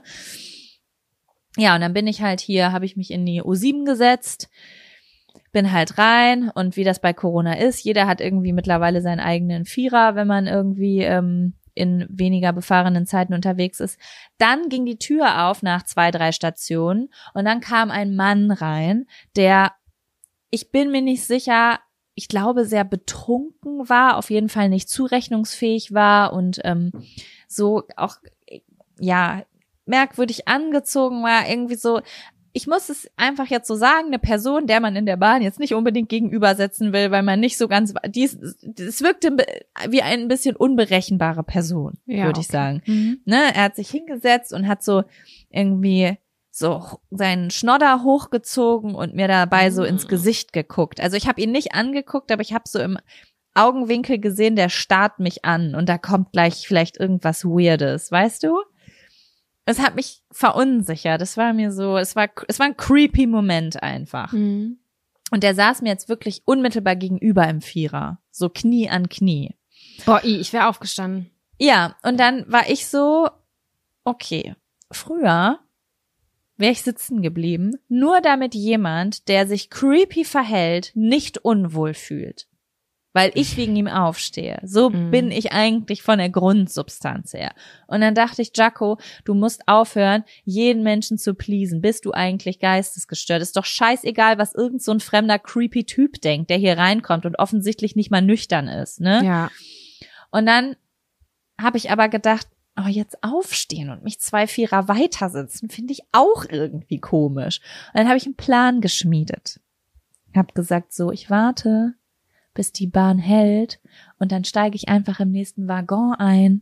Ja, und dann bin ich halt hier, habe ich mich in die U sieben gesetzt, bin halt rein und wie das bei Corona ist, jeder hat irgendwie mittlerweile seinen eigenen Vierer, wenn man irgendwie ähm, in weniger befahrenen Zeiten unterwegs ist. Dann ging die Tür auf nach zwei, drei Stationen und dann kam ein Mann rein, der, ich bin mir nicht sicher, ich glaube sehr betrunken war, auf jeden Fall nicht zurechnungsfähig war und ähm, so auch, ja, merkwürdig angezogen war, irgendwie so. Ich muss es einfach jetzt so sagen, eine Person, der man in der Bahn jetzt nicht unbedingt gegenübersetzen will, weil man nicht so ganz, die ist, es wirkte wie eine ein bisschen unberechenbare Person, ja, würde ich okay. sagen. Mhm. Ne, er hat sich hingesetzt und hat so irgendwie so seinen Schnodder hochgezogen und mir dabei so ins Gesicht geguckt. Also ich habe ihn nicht angeguckt, aber ich habe so im Augenwinkel gesehen, der starrt mich an und da kommt gleich vielleicht irgendwas Weirdes, weißt du? Es hat mich verunsichert. Es war mir so, es war, es war ein creepy Moment einfach. Mhm. Und der saß mir jetzt wirklich unmittelbar gegenüber im Vierer. So Knie an Knie. Boah, ich wäre aufgestanden. Ja, und dann war ich so, okay, früher wäre ich sitzen geblieben, nur damit jemand, der sich creepy verhält, nicht unwohl fühlt. Weil ich wegen ihm aufstehe. So mhm. bin ich eigentlich von der Grundsubstanz her. Und dann dachte ich, Jaco, du musst aufhören, jeden Menschen zu pleasen. Bist du eigentlich geistesgestört? Ist doch scheißegal, was irgend so ein fremder creepy Typ denkt, der hier reinkommt und offensichtlich nicht mal nüchtern ist, ne? Ja. Und dann habe ich aber gedacht, oh, jetzt aufstehen und mich zwei Vierer weiter sitzen, finde ich auch irgendwie komisch. Und dann habe ich einen Plan geschmiedet. Hab gesagt, so, ich warte, bis die Bahn hält und dann steige ich einfach im nächsten Waggon ein.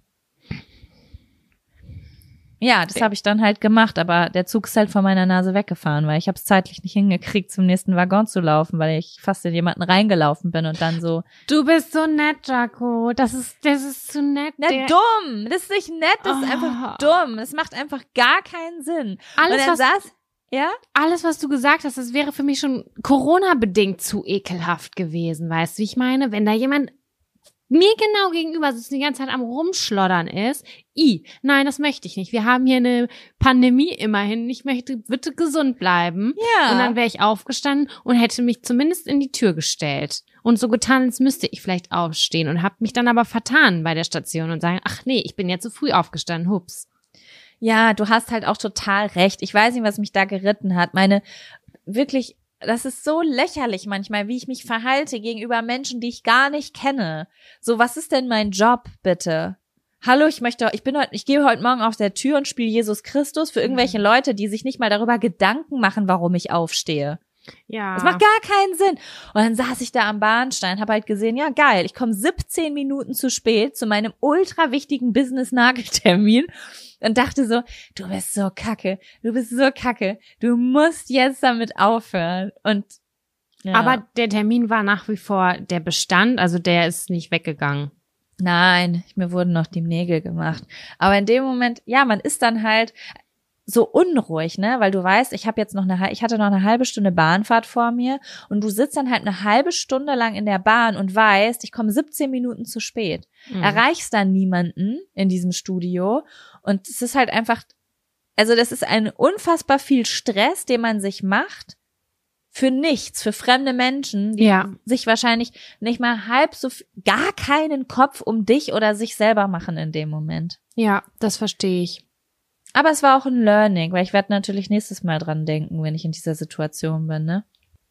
Ja, das habe ich dann halt gemacht, aber der Zug ist halt von meiner Nase weggefahren, weil ich habe es zeitlich nicht hingekriegt, zum nächsten Waggon zu laufen, weil ich fast in jemanden reingelaufen bin und dann so. Du bist so nett, Jaco. Das ist, das ist zu nett. Na, der, dumm. Das ist nicht nett, das oh. ist einfach dumm. Das macht einfach gar keinen Sinn. Alles, und er was saß, Ja? Alles, was du gesagt hast, das wäre für mich schon Corona-bedingt zu ekelhaft gewesen, weißt du, wie ich meine? Wenn da jemand mir genau gegenüber sitzt und die ganze Zeit am Rumschloddern ist, i, nein, das möchte ich nicht. Wir haben hier eine Pandemie immerhin. Ich möchte bitte gesund bleiben. Ja. Und dann wäre ich aufgestanden und hätte mich zumindest in die Tür gestellt und so getan, als müsste ich vielleicht aufstehen und habe mich dann aber vertan bei der Station und sagen, ach nee, ich bin ja zu früh aufgestanden, hups. Ja, du hast halt auch total recht. Ich weiß nicht, was mich da geritten hat. Meine, wirklich, das ist so lächerlich manchmal, wie ich mich verhalte gegenüber Menschen, die ich gar nicht kenne. So, was ist denn mein Job, bitte? Hallo, ich möchte, ich bin heute, ich gehe heute Morgen auf der Tür und spiele Jesus Christus für irgendwelche Leute, die sich nicht mal darüber Gedanken machen, warum ich aufstehe. Ja. Das macht gar keinen Sinn. Und dann saß ich da am Bahnstein, habe halt gesehen, ja geil, ich komme siebzehn Minuten zu spät zu meinem ultra wichtigen Business-Nageltermin und dachte so, du bist so kacke, du bist so kacke, du musst jetzt damit aufhören. Und ja. Aber der Termin war nach wie vor, der bestand, also der ist nicht weggegangen. Nein, mir wurden noch die Nägel gemacht. Aber in dem Moment, ja, man ist dann halt so unruhig, ne, weil du weißt, ich habe jetzt noch eine, ich hatte noch eine halbe Stunde Bahnfahrt vor mir und du sitzt dann halt eine halbe Stunde lang in der Bahn und weißt, ich komme siebzehn Minuten zu spät. Mhm. Erreichst dann niemanden in diesem Studio und es ist halt einfach, also das ist ein unfassbar viel Stress, den man sich macht für nichts, für fremde Menschen, die ja. sich wahrscheinlich nicht mal halb so, gar keinen Kopf um dich oder sich selber machen in dem Moment. Ja, das verstehe ich. Aber es war auch ein Learning, weil ich werde natürlich nächstes Mal dran denken, wenn ich in dieser Situation bin, ne?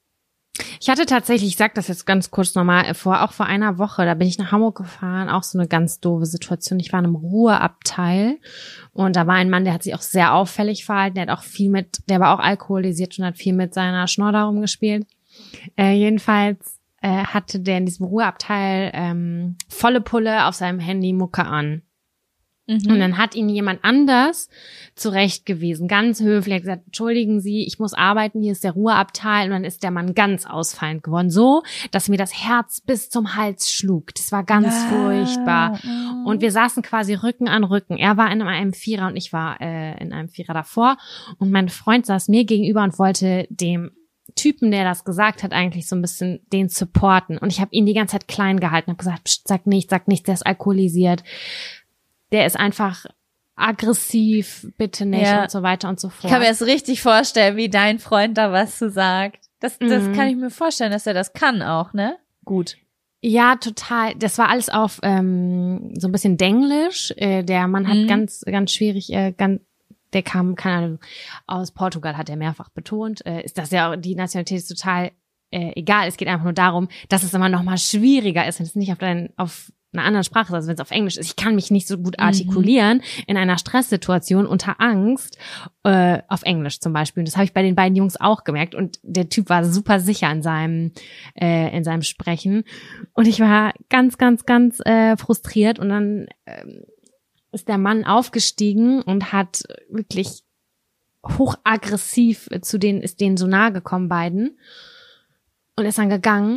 Ich hatte tatsächlich, ich sag das jetzt ganz kurz nochmal, vor, auch vor einer Woche, da bin ich nach Hamburg gefahren, auch so eine ganz doofe Situation. Ich war in einem Ruheabteil und da war ein Mann, der hat sich auch sehr auffällig verhalten, der hat auch viel mit, der war auch alkoholisiert und hat viel mit seiner Schnorr da rumgespielt. Äh, jedenfalls äh, hatte der in diesem Ruheabteil ähm, volle Pulle auf seinem Handy Mucke an. Mhm. Und dann hat ihn jemand anders zurechtgewiesen, ganz höflich, hat gesagt, entschuldigen Sie, ich muss arbeiten, hier ist der Ruheabteil. Und dann ist der Mann ganz ausfallend geworden, so, dass mir das Herz bis zum Hals schlug. Das war ganz ja. furchtbar. Und wir saßen quasi Rücken an Rücken. Er war in einem Vierer und ich war äh, in einem Vierer davor. Und mein Freund saß mir gegenüber und wollte dem Typen, der das gesagt hat, eigentlich so ein bisschen den supporten. Und ich habe ihn die ganze Zeit klein gehalten, habe gesagt, pst, sag nichts, sag nichts, der ist alkoholisiert. Der ist einfach aggressiv, bitte nicht ja. und so weiter und so fort. Ich kann mir das richtig vorstellen, wie dein Freund da was zu sagt. Das, das mhm. kann ich mir vorstellen, dass er das kann auch, ne? Gut. Ja, total. Das war alles auf ähm, so ein bisschen Denglisch. Äh, der Mann hat mhm. ganz, ganz schwierig, äh, ganz, der kam, keine Ahnung, aus Portugal, hat er mehrfach betont. Äh, ist das ja, die Nationalität ist total äh, egal. Es geht einfach nur darum, dass es immer noch mal schwieriger ist, wenn es nicht auf dein, auf einer anderen Sprache ist, also wenn es auf Englisch ist. Ich kann mich nicht so gut artikulieren mhm. in einer Stresssituation unter Angst, äh, auf Englisch zum Beispiel. Und das habe ich bei den beiden Jungs auch gemerkt. Und der Typ war super sicher in seinem, äh, in seinem Sprechen. Und ich war ganz, ganz, ganz äh, frustriert. Und dann äh, ist der Mann aufgestiegen und hat wirklich hochaggressiv zu denen, ist denen so nahe gekommen, beiden. Und ist dann gegangen.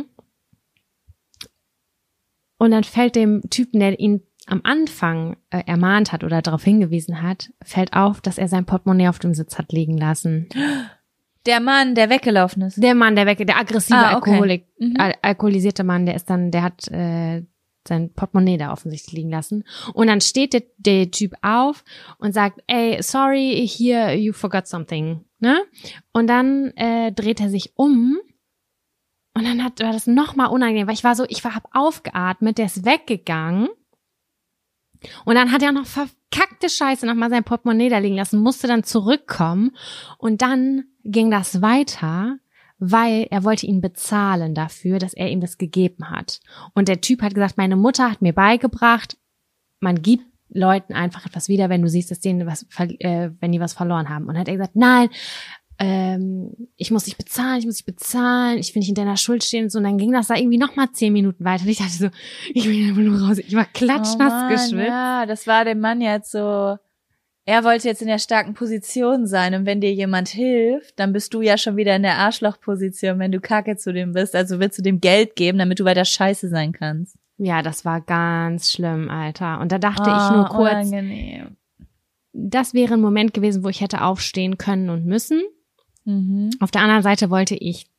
Und dann fällt dem Typen, der ihn am Anfang äh, ermahnt hat oder darauf hingewiesen hat, fällt auf, dass er sein Portemonnaie auf dem Sitz hat liegen lassen. Der Mann, der weggelaufen ist. Der Mann, der weg, der aggressive ah, okay. Alkoholik, mhm. al- alkoholisierte Mann, der ist dann, der hat äh, sein Portemonnaie da offensichtlich liegen lassen. Und dann steht der, der Typ auf und sagt, ey, sorry, here you forgot something, ne? Und dann äh, dreht er sich um. Und dann hat, war das nochmal unangenehm, weil ich war so, ich war, hab aufgeatmet, der ist weggegangen. Und dann hat er auch noch verkackte Scheiße nochmal sein Portemonnaie da liegen lassen, musste dann zurückkommen. Und dann ging das weiter, weil er wollte ihn bezahlen dafür, dass er ihm das gegeben hat. Und der Typ hat gesagt, meine Mutter hat mir beigebracht, man gibt Leuten einfach etwas wieder, wenn du siehst, dass denen was, äh, wenn die was verloren haben. Und dann hat er gesagt, nein, ähm, ich muss dich bezahlen, ich muss dich bezahlen, ich will nicht in deiner Schuld stehen und so. Und dann ging das da irgendwie nochmal zehn Minuten weiter. Und ich dachte so, ich will einfach nur raus. Ich war klatschnass oh geschwitzt. Ja, das war dem Mann jetzt so, er wollte jetzt in der starken Position sein. Und wenn dir jemand hilft, dann bist du ja schon wieder in der Arschlochposition, wenn du Kacke zu dem bist. Also willst du dem Geld geben, damit du weiter scheiße sein kannst. Ja, das war ganz schlimm, Alter. Und da dachte oh, ich nur kurz, unangenehm. Das wäre ein Moment gewesen, wo ich hätte aufstehen können und müssen. Mhm. Auf der anderen Seite wollte ich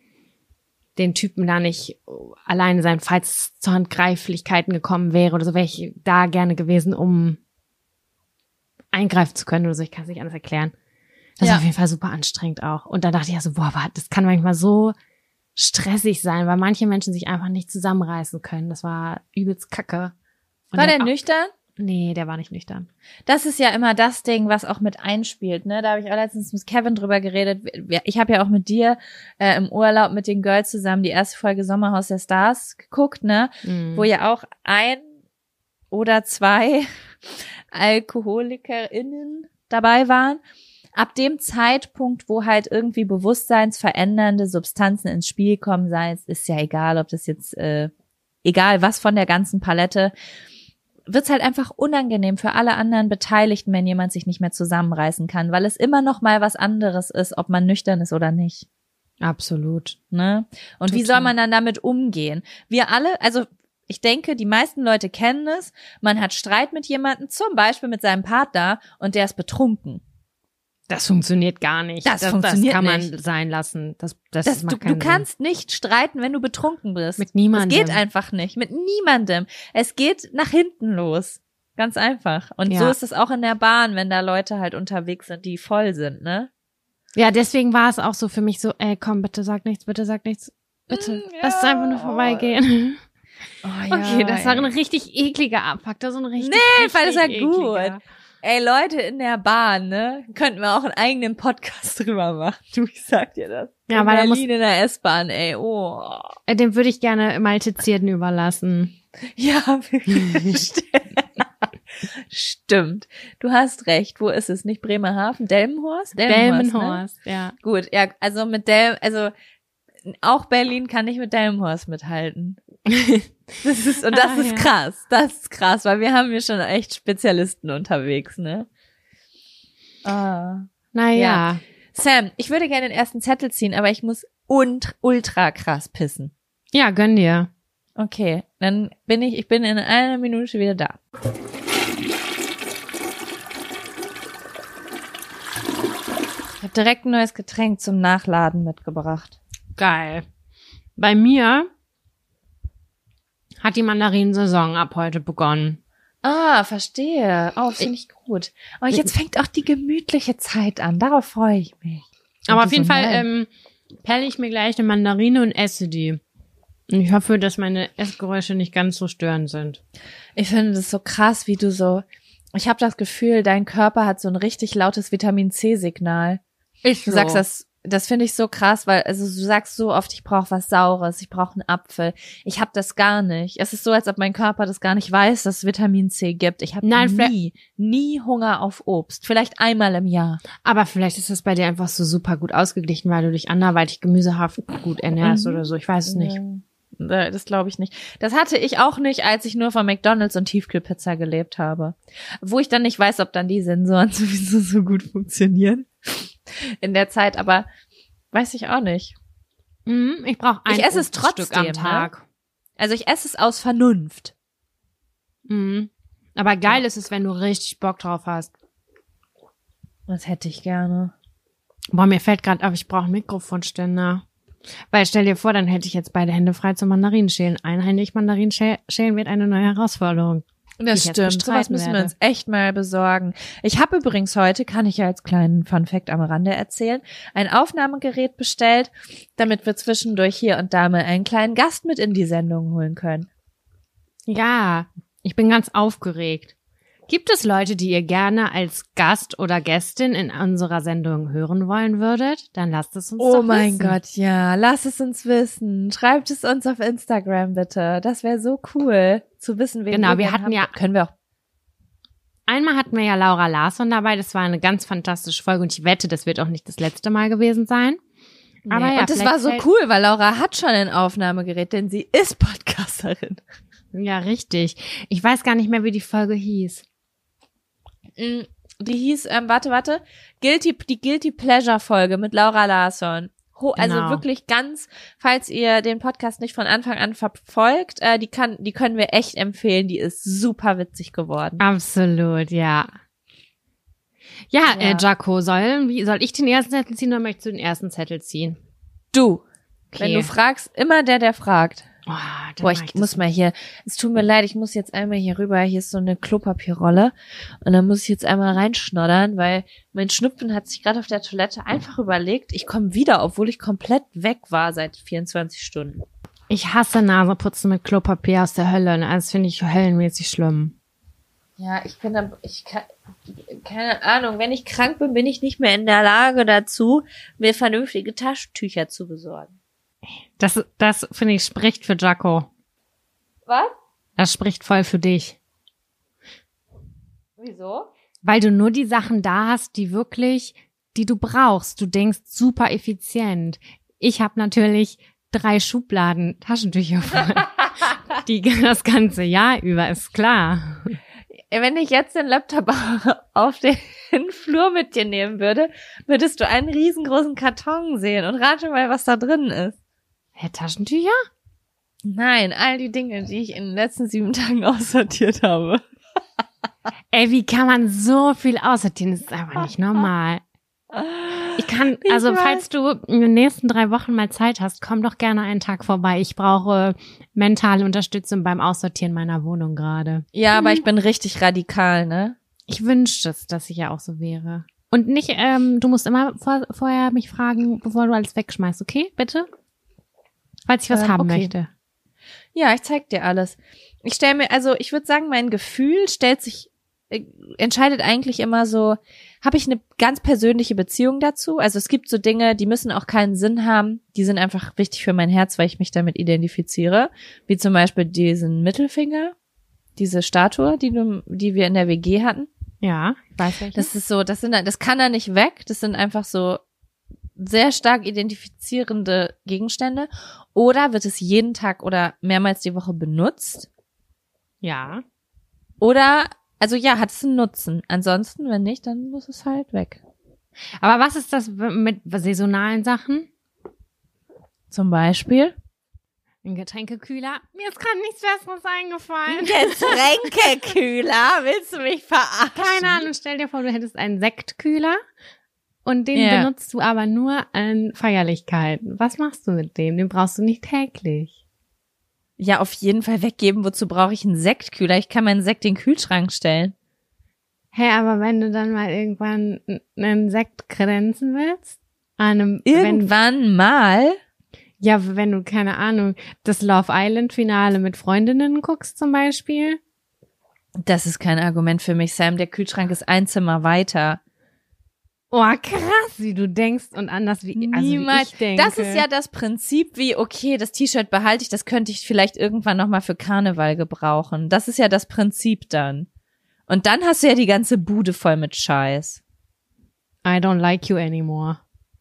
den Typen da nicht alleine sein, falls es zu Handgreiflichkeiten gekommen wäre oder so, wäre ich da gerne gewesen, um eingreifen zu können oder so. Ich kann es nicht anders erklären. Das Ja. war auf jeden Fall super anstrengend auch. Und dann dachte ich ja so, boah, das kann manchmal so stressig sein, weil manche Menschen sich einfach nicht zusammenreißen können. Das war übelst kacke. Und War dann der auch- nüchtern? Nee, der war nicht nüchtern. Das ist ja immer das Ding, was auch mit einspielt, ne? Da habe ich auch letztens mit Kevin drüber geredet. Wir- Ich habe ja auch mit dir äh, im Urlaub mit den Girls zusammen die erste Folge Sommerhaus der Stars geguckt, ne? Mhm. Wo ja auch ein oder zwei AlkoholikerInnen dabei waren. Ab dem Zeitpunkt, wo halt irgendwie bewusstseinsverändernde Substanzen ins Spiel kommen, sei es, ist ja egal, ob das jetzt, äh, egal was von der ganzen Palette, wird's halt einfach unangenehm für alle anderen Beteiligten, wenn jemand sich nicht mehr zusammenreißen kann, weil es immer noch mal was anderes ist, ob man nüchtern ist oder nicht. Absolut. Ne? Und wie Total. soll man dann damit umgehen? Wir alle, also ich denke, die meisten Leute kennen es, man hat Streit mit jemandem, zum Beispiel mit seinem Partner, und der ist betrunken. Das funktioniert gar nicht. Das funktioniert Das kann nicht. man sein lassen. Das, das, Das, macht du, du keinen kannst nicht streiten, wenn du betrunken bist. Mit niemandem. Es geht einfach nicht. Mit niemandem. Es geht nach hinten los. Ganz einfach. Und Ja. so ist es auch in der Bahn, wenn da Leute halt unterwegs sind, die voll sind, ne? Sinn. Ja, deswegen war es auch so für mich so, ey, komm, bitte sag nichts, bitte sag nichts. Bitte. Mm, Lass es ja. einfach nur vorbeigehen. Oh, Okay, das war ey. ein richtig ekliger Abfuck. Das war so ein richtig, Nee, richtig weil das war ekliger. gut. Ey, Leute in der Bahn, ne? Könnten wir auch einen eigenen Podcast drüber machen. Du, ich sag dir das. Ja, in weil da muss- Berlin in der S-Bahn, ey, oh. Äh, Den würde ich gerne Malte Zierden überlassen. Ja, wirklich. Stimmt. Du hast recht. Wo ist es? Nicht Bremerhaven? Delmenhorst? Ne? Delmenhorst, ja. Gut, ja, also mit Del, also auch Berlin kann nicht mit Delmenhorst mithalten. Das ist, und das Ah, ist ja. krass. Das ist krass, weil wir haben hier schon echt Spezialisten unterwegs, ne? Ah. Naja. Sam, ich würde gerne den ersten Zettel ziehen, aber ich muss und ultra krass pissen. Ja, gönn dir. Okay, dann bin ich, ich bin in einer Minute wieder da. Ich habe direkt ein neues Getränk zum Nachladen mitgebracht. Geil. Bei mir hat die Mandarinensaison ab heute begonnen. Ah, verstehe. Oh, finde ich gut. Oh, jetzt fängt auch die gemütliche Zeit an. Darauf freue ich mich. Aber Und auf du jeden so, Fall nein. ähm, pelle ich mir gleich eine Mandarine und esse die. Und ich hoffe, dass meine Essgeräusche nicht ganz so störend sind. Ich finde das so krass, wie du so, ich habe das Gefühl, dein Körper hat so ein richtig lautes Vitamin-C-Signal. Ich Du sagst das, das finde ich so krass, weil also du sagst so oft, ich brauche was Saures, ich brauche einen Apfel. Ich habe das gar nicht. Es ist so, als ob mein Körper das gar nicht weiß, dass es Vitamin C gibt. Ich habe Nein, nie, nie Hunger auf Obst. Vielleicht einmal im Jahr. Aber vielleicht ist das bei dir einfach so super gut ausgeglichen, weil du dich anderweitig gemüsehaft gut ernährst Mhm. oder so. Ich weiß es nicht. Ja, das glaube ich nicht. Das hatte ich auch nicht, als ich nur von McDonald's und Tiefkühlpizza gelebt habe. Wo ich dann nicht weiß, ob dann die Sensoren sowieso so gut funktionieren in der Zeit, aber weiß ich auch nicht. Mhm, ich brauche ein Ich esse es Obststück trotzdem, am ne? Tag. Also ich esse es aus Vernunft. Mhm. Aber geil ist es, wenn du richtig Bock drauf hast. Das hätte ich gerne. Boah, mir fällt gerade auf, ich brauche einen Mikrofonständer. Weil stell dir vor, dann hätte ich jetzt beide Hände frei zum Mandarinenschälen. Einhändig Mandarinenschälen wird eine neue Herausforderung. Das ich jetzt stimmt. bestreiten Sowas müssen wir werde. uns echt mal besorgen. Ich habe übrigens heute, kann ich ja als kleinen Funfact am Rande erzählen, ein Aufnahmegerät bestellt, damit wir zwischendurch hier und da mal einen kleinen Gast mit in die Sendung holen können. Ja, ich bin ganz aufgeregt. Gibt es Leute, die ihr gerne als Gast oder Gästin in unserer Sendung hören wollen würdet? Dann lasst es uns Oh doch mein wissen. Gott, ja. Lass es uns wissen. Schreibt es uns auf Instagram bitte. Das wäre so cool zu wissen, wen Genau, ihr wir gern hatten habt. ja- Können wir auch. Einmal hatten wir ja Laura Larsson dabei. Das war eine ganz fantastische Folge und ich wette, das wird auch nicht das letzte Mal gewesen sein. Aber Nee. ja, und das vielleicht war so fällt- cool, weil Laura hat schon ein Aufnahmegerät, denn sie ist Podcasterin. Ja, richtig. Ich weiß gar nicht mehr, wie die Folge hieß. Mm, Die hieß, ähm, warte, warte, Guilty, die Guilty Pleasure Folge mit Laura Larsson. Ho Also Genau. wirklich ganz, falls ihr den Podcast nicht von Anfang an verfolgt, äh, die kann, die können wir echt empfehlen. Die ist super witzig geworden. Absolut, ja. Ja, Ja. Äh, Jaco, soll, wie, soll ich den ersten Zettel ziehen oder möchtest du den ersten Zettel ziehen? Du, Okay. wenn du fragst, immer der, der fragt. Oh, dann Boah, mach ich das muss mal hier, es tut mir leid, ich muss jetzt einmal hier rüber, hier ist so eine Klopapierrolle und dann muss ich jetzt einmal reinschnoddern, weil mein Schnupfen hat sich gerade auf der Toilette einfach überlegt, ich komme wieder, obwohl ich komplett weg war seit vierundzwanzig Stunden. Ich hasse Naseputzen mit Klopapier aus der Hölle. Ne? Das finde ich höllenmäßig schlimm. Ja, ich bin da, ich kann, keine Ahnung, wenn ich krank bin, bin ich nicht mehr in der Lage dazu, mir vernünftige Taschentücher zu besorgen. Das, das finde ich, spricht für Jaco. Was? Das spricht voll für dich. Wieso? Weil du nur die Sachen da hast, die wirklich, die du brauchst. Du denkst super effizient. Ich habe natürlich drei Schubladen Taschentücher voll. die das ganze Jahr über, ist klar. Wenn ich jetzt den Laptop auf den Flur mit dir nehmen würde, würdest du einen riesengroßen Karton sehen und rate mal, was da drin ist. Hä, Taschentücher? Nein, all die Dinge, die ich in den letzten sieben Tagen aussortiert habe. Ey, wie kann man so viel aussortieren? Das ist einfach nicht normal. Ich kann, also Ich weiß. falls du in den nächsten drei Wochen mal Zeit hast, komm doch gerne einen Tag vorbei. Ich brauche mentale Unterstützung beim Aussortieren meiner Wohnung gerade. Ja, aber ich bin richtig radikal, ne? Ich wünschte es, dass ich ja auch so wäre. Und nicht, ähm, du musst immer vor, vorher mich fragen, bevor du alles wegschmeißt, okay? Bitte? Falls ich was Ähm, haben okay. möchte. Ja, ich zeig dir alles. Ich stelle mir, also ich würde sagen, mein Gefühl stellt sich, äh, entscheidet eigentlich immer so, habe ich eine ganz persönliche Beziehung dazu? Also es gibt so Dinge, die müssen auch keinen Sinn haben, die sind einfach wichtig für mein Herz, weil ich mich damit identifiziere, wie zum Beispiel diesen Mittelfinger, diese Statue, die du, die wir in der W G hatten. Ja, ich weiß welche. Das ist so, das sind, das kann da nicht weg, das sind einfach so sehr stark identifizierende Gegenstände. Oder wird es jeden Tag oder mehrmals die Woche benutzt? Ja. Oder, also ja, hat es einen Nutzen. Ansonsten, wenn nicht, dann muss es halt weg. Aber was ist das mit saisonalen Sachen? Zum Beispiel? Ein Getränkekühler? Mir ist gerade nichts Besseres eingefallen. Getränkekühler? Willst du mich verarschen? Keine Ahnung, stell dir vor, du hättest einen Sektkühler und den Ja. benutzt du aber nur an Feierlichkeiten. Was machst du mit dem? Den brauchst du nicht täglich. Ja, auf jeden Fall weggeben. Wozu brauche ich einen Sektkühler? Ich kann meinen Sekt in den Kühlschrank stellen. Hä, hey, aber wenn du dann mal irgendwann einen Sekt kredenzen willst, an einem, wenn, Irgendwann mal? ja, wenn du, keine Ahnung, das Love Island Finale mit Freundinnen guckst zum Beispiel. Das ist kein Argument für mich, Sam. Der Kühlschrank ist ein Zimmer weiter. Oh, krass, wie du denkst und anders wie, also Niemals. wie ich denke. Das ist ja das Prinzip, wie, okay, das T-Shirt behalte ich, das könnte ich vielleicht irgendwann nochmal für Karneval gebrauchen. Das ist ja das Prinzip dann. Und dann hast du ja die ganze Bude voll mit Scheiß. I don't like you anymore.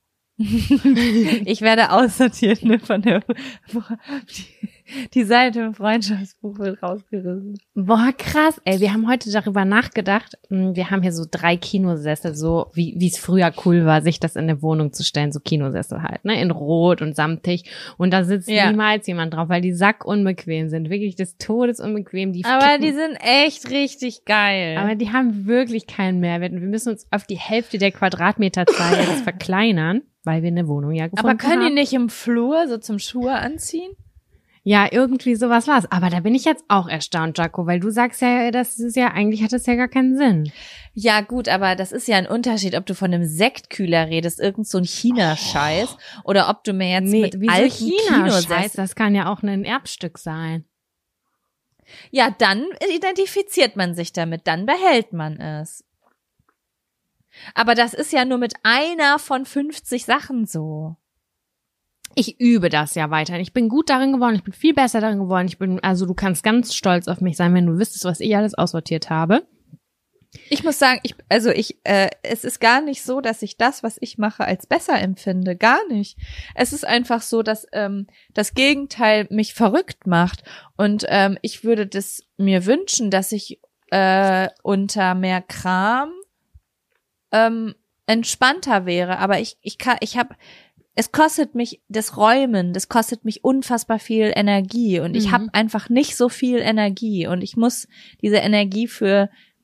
Ich werde aussortiert, ne, von der, die, die Seite im Freundschaftsbuch wird rausgerissen. Boah, krass. Ey, wir haben heute darüber nachgedacht. Wir haben hier so drei Kinosessel, so wie wie es früher cool war, sich das in eine Wohnung zu stellen, so Kinosessel halt, ne, in Rot und samtig. Und da sitzt Ja. niemals jemand drauf, weil die sackunbequem sind, wirklich des Todes unbequem. Die Aber kippen- die sind echt richtig geil. aber die haben wirklich keinen Mehrwert. Und wir müssen uns auf die Hälfte der Quadratmeterzahl jetzt verkleinern, weil wir eine Wohnung ja gefunden Aber können die haben. nicht im Flur so zum Schuhe anziehen? Ja, irgendwie sowas war's. Aber da bin ich jetzt auch erstaunt, Jaco, weil du sagst ja, das ist ja, eigentlich hat das ja gar keinen Sinn. Ja gut, aber das ist ja ein Unterschied, ob du von einem Sektkühler redest, irgend so ein China-Scheiß, oder ob du mir jetzt Nee, mit wieso alten China-Scheiß? Kinosessel... Das kann ja auch ein Erbstück sein. Ja, dann identifiziert man sich damit, dann behält man es. Aber das ist ja nur mit einer von fünfzig Sachen so. Ich übe das ja weiter. Ich bin gut darin geworden, ich bin viel besser darin geworden. Ich bin, also du kannst ganz stolz auf mich sein, wenn du wüsstest, was ich alles aussortiert habe. Ich muss sagen, ich, also ich, äh, es ist gar nicht so, dass ich das, was ich mache, als besser empfinde. Gar nicht. Es ist einfach so, dass ähm, das Gegenteil mich verrückt macht. Und ähm, ich würde das mir wünschen, dass ich äh, unter mehr Kram ähm, entspannter wäre. Aber ich, ich kann, ich habe, es kostet mich das Räumen, das kostet mich unfassbar viel Energie. Und ich Mhm. habe einfach nicht so viel Energie. Und ich muss diese Energie für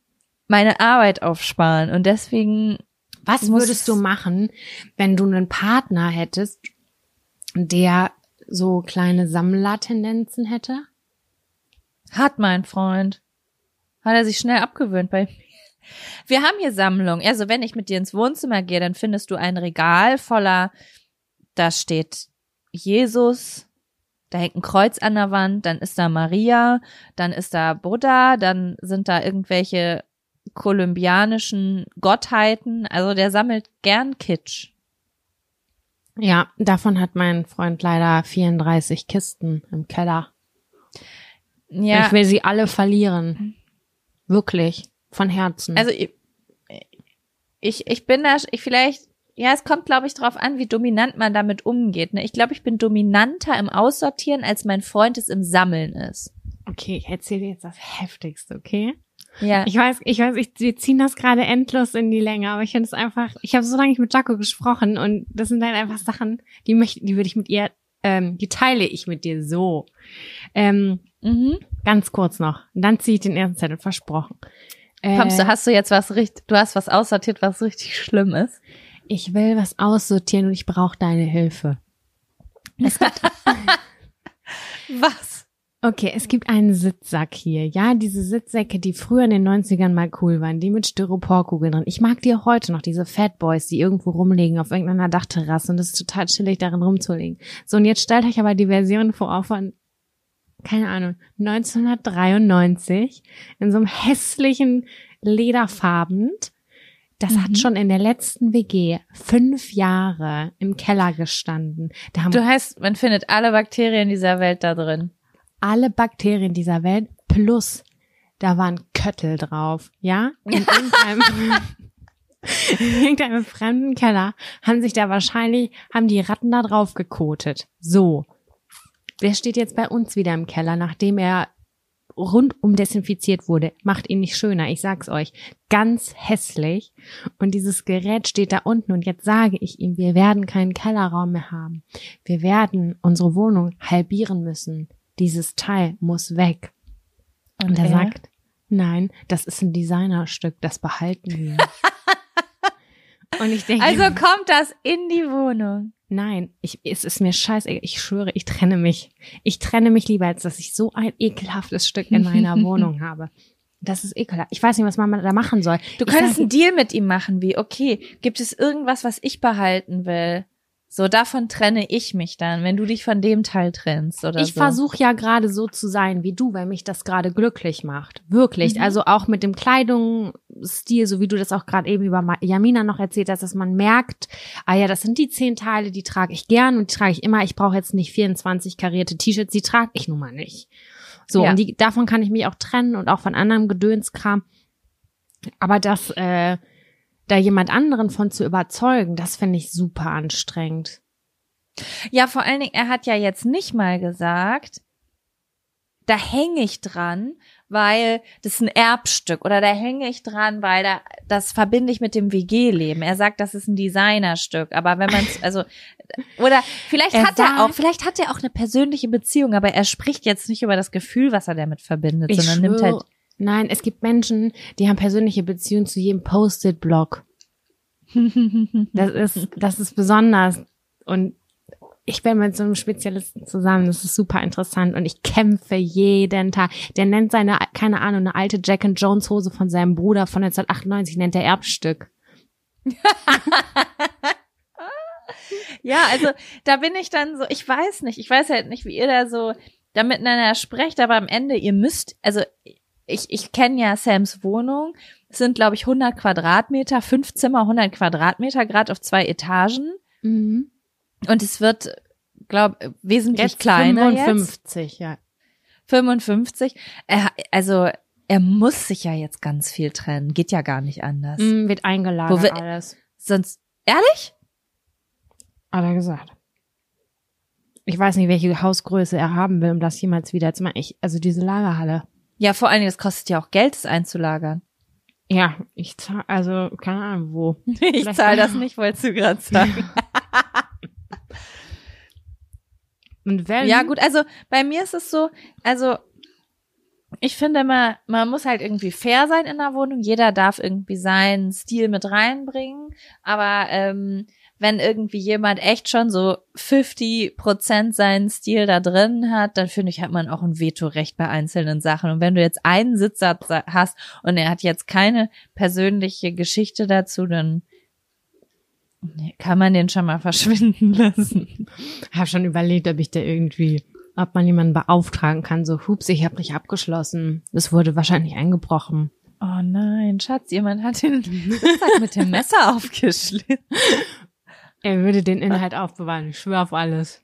meine Arbeit aufsparen und deswegen. Was würdest du machen, wenn du einen Partner hättest, der so kleine Sammlertendenzen hätte? Hat mein Freund. Hat er sich schnell abgewöhnt bei mir. Wir haben hier Sammlung. Also wenn ich mit dir ins Wohnzimmer gehe, dann findest du ein Regal voller, da steht Jesus, da hängt ein Kreuz an der Wand, dann ist da Maria, dann ist da Buddha, dann sind da irgendwelche kolumbianischen Gottheiten. Also der sammelt gern Kitsch. Ja, davon hat mein Freund leider vierunddreißig Kisten im Keller. Ja. Ich will sie alle verlieren. Wirklich. Von Herzen. Also ich, ich, ich bin da, ich vielleicht, ja, es kommt, glaube ich, drauf an, wie dominant man damit umgeht. Ne? Ich glaube, ich bin dominanter im Aussortieren, als mein Freund es im Sammeln ist. Okay, ich erzähle dir jetzt das Heftigste, okay? Ja. Ich weiß, ich weiß, ich, wir ziehen das gerade endlos in die Länge, aber ich finde es einfach, ich habe so lange nicht mit Jaco gesprochen und das sind halt einfach Sachen, die möchte, die würde ich mit ihr, ähm, die teile ich mit dir so. Ähm, Mhm. Ganz kurz noch. Und dann ziehe ich den ersten Zettel, versprochen. Äh, Kommst du, hast du jetzt was richtig, du hast was aussortiert, was richtig schlimm ist? Ich will was aussortieren und ich brauche deine Hilfe. Es gibt Was? Okay, es gibt einen Sitzsack hier. Ja, diese Sitzsäcke, die früher in den neunzigern mal cool waren, die mit Styroporkugeln drin. Ich mag die auch heute noch, diese Fat Boys, die irgendwo rumliegen auf irgendeiner Dachterrasse und es ist total chillig, darin rumzulegen. So, und jetzt stellt euch aber die Version vor von, keine Ahnung, neunzehnhundertdreiundneunzig in so einem hässlichen Lederfarben. Das Mhm. hat schon in der letzten W G fünf Jahre im Keller gestanden. Da haben Du heißt, man findet alle Bakterien dieser Welt da drin. alle Bakterien dieser Welt plus da waren Köttel drauf, ja? In irgendeinem, in irgendeinem fremden Keller haben sich da wahrscheinlich, haben die Ratten da drauf gekotet. So. Der steht jetzt bei uns wieder im Keller, nachdem er rundum desinfiziert wurde. Macht ihn nicht schöner, ich sag's euch. Ganz hässlich. Und dieses Gerät steht da unten und jetzt sage ich ihm, wir werden keinen Kellerraum mehr haben. Wir werden unsere Wohnung halbieren müssen. Dieses Teil muss weg. Und, und er, er sagt, nein, das ist ein Designerstück, das behalten wir. Und ich denke, also kommt das in die Wohnung. Nein, ich, es ist mir scheißegal. Ich schwöre, ich trenne mich. Ich trenne mich lieber, als dass ich so ein ekelhaftes Stück in meiner Wohnung habe. Das ist ekelhaft. Ich weiß nicht, was man da machen soll. Du ich könntest sag, einen Deal mit ihm machen, wie, okay, gibt es irgendwas, was ich behalten will? So, davon trenne ich mich dann, wenn du dich von dem Teil trennst oder ich so. versuche ja gerade so zu sein wie du, weil mich das gerade glücklich macht. Wirklich. Mhm. Also auch mit dem Kleidungsstil, so wie du das auch gerade eben über Jamina noch erzählt hast, dass man merkt, ah ja, das sind die zehn Teile, die trage ich gern und die trage ich immer. Ich brauche jetzt nicht vierundzwanzig karierte T-Shirts, die trage ich nun mal nicht. So, ja. Und die, davon kann ich mich auch trennen und auch von anderem Gedönskram. Aber das, äh, da jemand anderen von zu überzeugen, das finde ich super anstrengend. Ja, vor allen Dingen, er hat ja jetzt nicht mal gesagt, da hänge ich dran, weil das ist ein Erbstück oder da hänge ich dran, weil da, das verbinde ich mit dem W G-Leben. Er sagt, das ist ein Designerstück, aber wenn man es, also, oder vielleicht er hat sagt, er auch, vielleicht hat er auch eine persönliche Beziehung, aber er spricht jetzt nicht über das Gefühl, was er damit verbindet, ich sondern nimmt schwöre, halt. Nein, es gibt Menschen, die haben persönliche Beziehungen zu jedem Post-it-Block. Das ist, das ist besonders. Und ich bin mit so einem Spezialisten zusammen. Das ist super interessant. Und ich kämpfe jeden Tag. Der nennt seine, keine Ahnung, eine alte Jack and Jones Hose von seinem Bruder von neunzehnhundertachtundneunzig, nennt er Erbstück. Ja, also da bin ich dann so, ich weiß nicht, ich weiß halt nicht, wie ihr da so da miteinander sprecht, aber am Ende, ihr müsst, also ich ich kenne ja Sams Wohnung, es sind glaube ich hundert Quadratmeter, fünf Zimmer, hundert Quadratmeter, gerade auf zwei Etagen Mhm. und es wird, glaube wesentlich Jetzt kleiner fünfundfünfzig, jetzt. ja. fünfundfünfzig, er, also er muss sich ja jetzt ganz viel trennen, geht ja gar nicht anders. Mhm, wird eingelagert Wo wir- alles. Sonst, ehrlich? Hat er gesagt. Ich weiß nicht, welche Hausgröße er haben will, um das jemals wieder zu machen. Ich, also diese Lagerhalle. Ja, vor allen Dingen, es kostet ja auch Geld, das einzulagern. Ja, ich zahl, also keine Ahnung wo. Ich Vielleicht- zahle das nicht, wolltest du gerade sagen. Und wenn, Ja, gut, also bei mir ist es so, also Ich finde immer, man muss halt irgendwie fair sein in der Wohnung. Jeder darf irgendwie seinen Stil mit reinbringen. Aber ähm, wenn irgendwie jemand echt schon so fünfzig Prozent seinen Stil da drin hat, dann finde ich, hat man auch ein Vetorecht bei einzelnen Sachen. Und wenn du jetzt einen Sitzer hast und er hat jetzt keine persönliche Geschichte dazu, dann kann man den schon mal verschwinden lassen. Ich habe schon überlegt, ob ich da irgendwie, ob man jemanden beauftragen kann. So, hups, ich habe nicht abgeschlossen. Es wurde wahrscheinlich eingebrochen. Oh nein, Schatz, jemand hat den Rucksack mit dem Messer aufgeschlitzt. Er würde den Inhalt aufbewahren. Ich schwöre auf alles.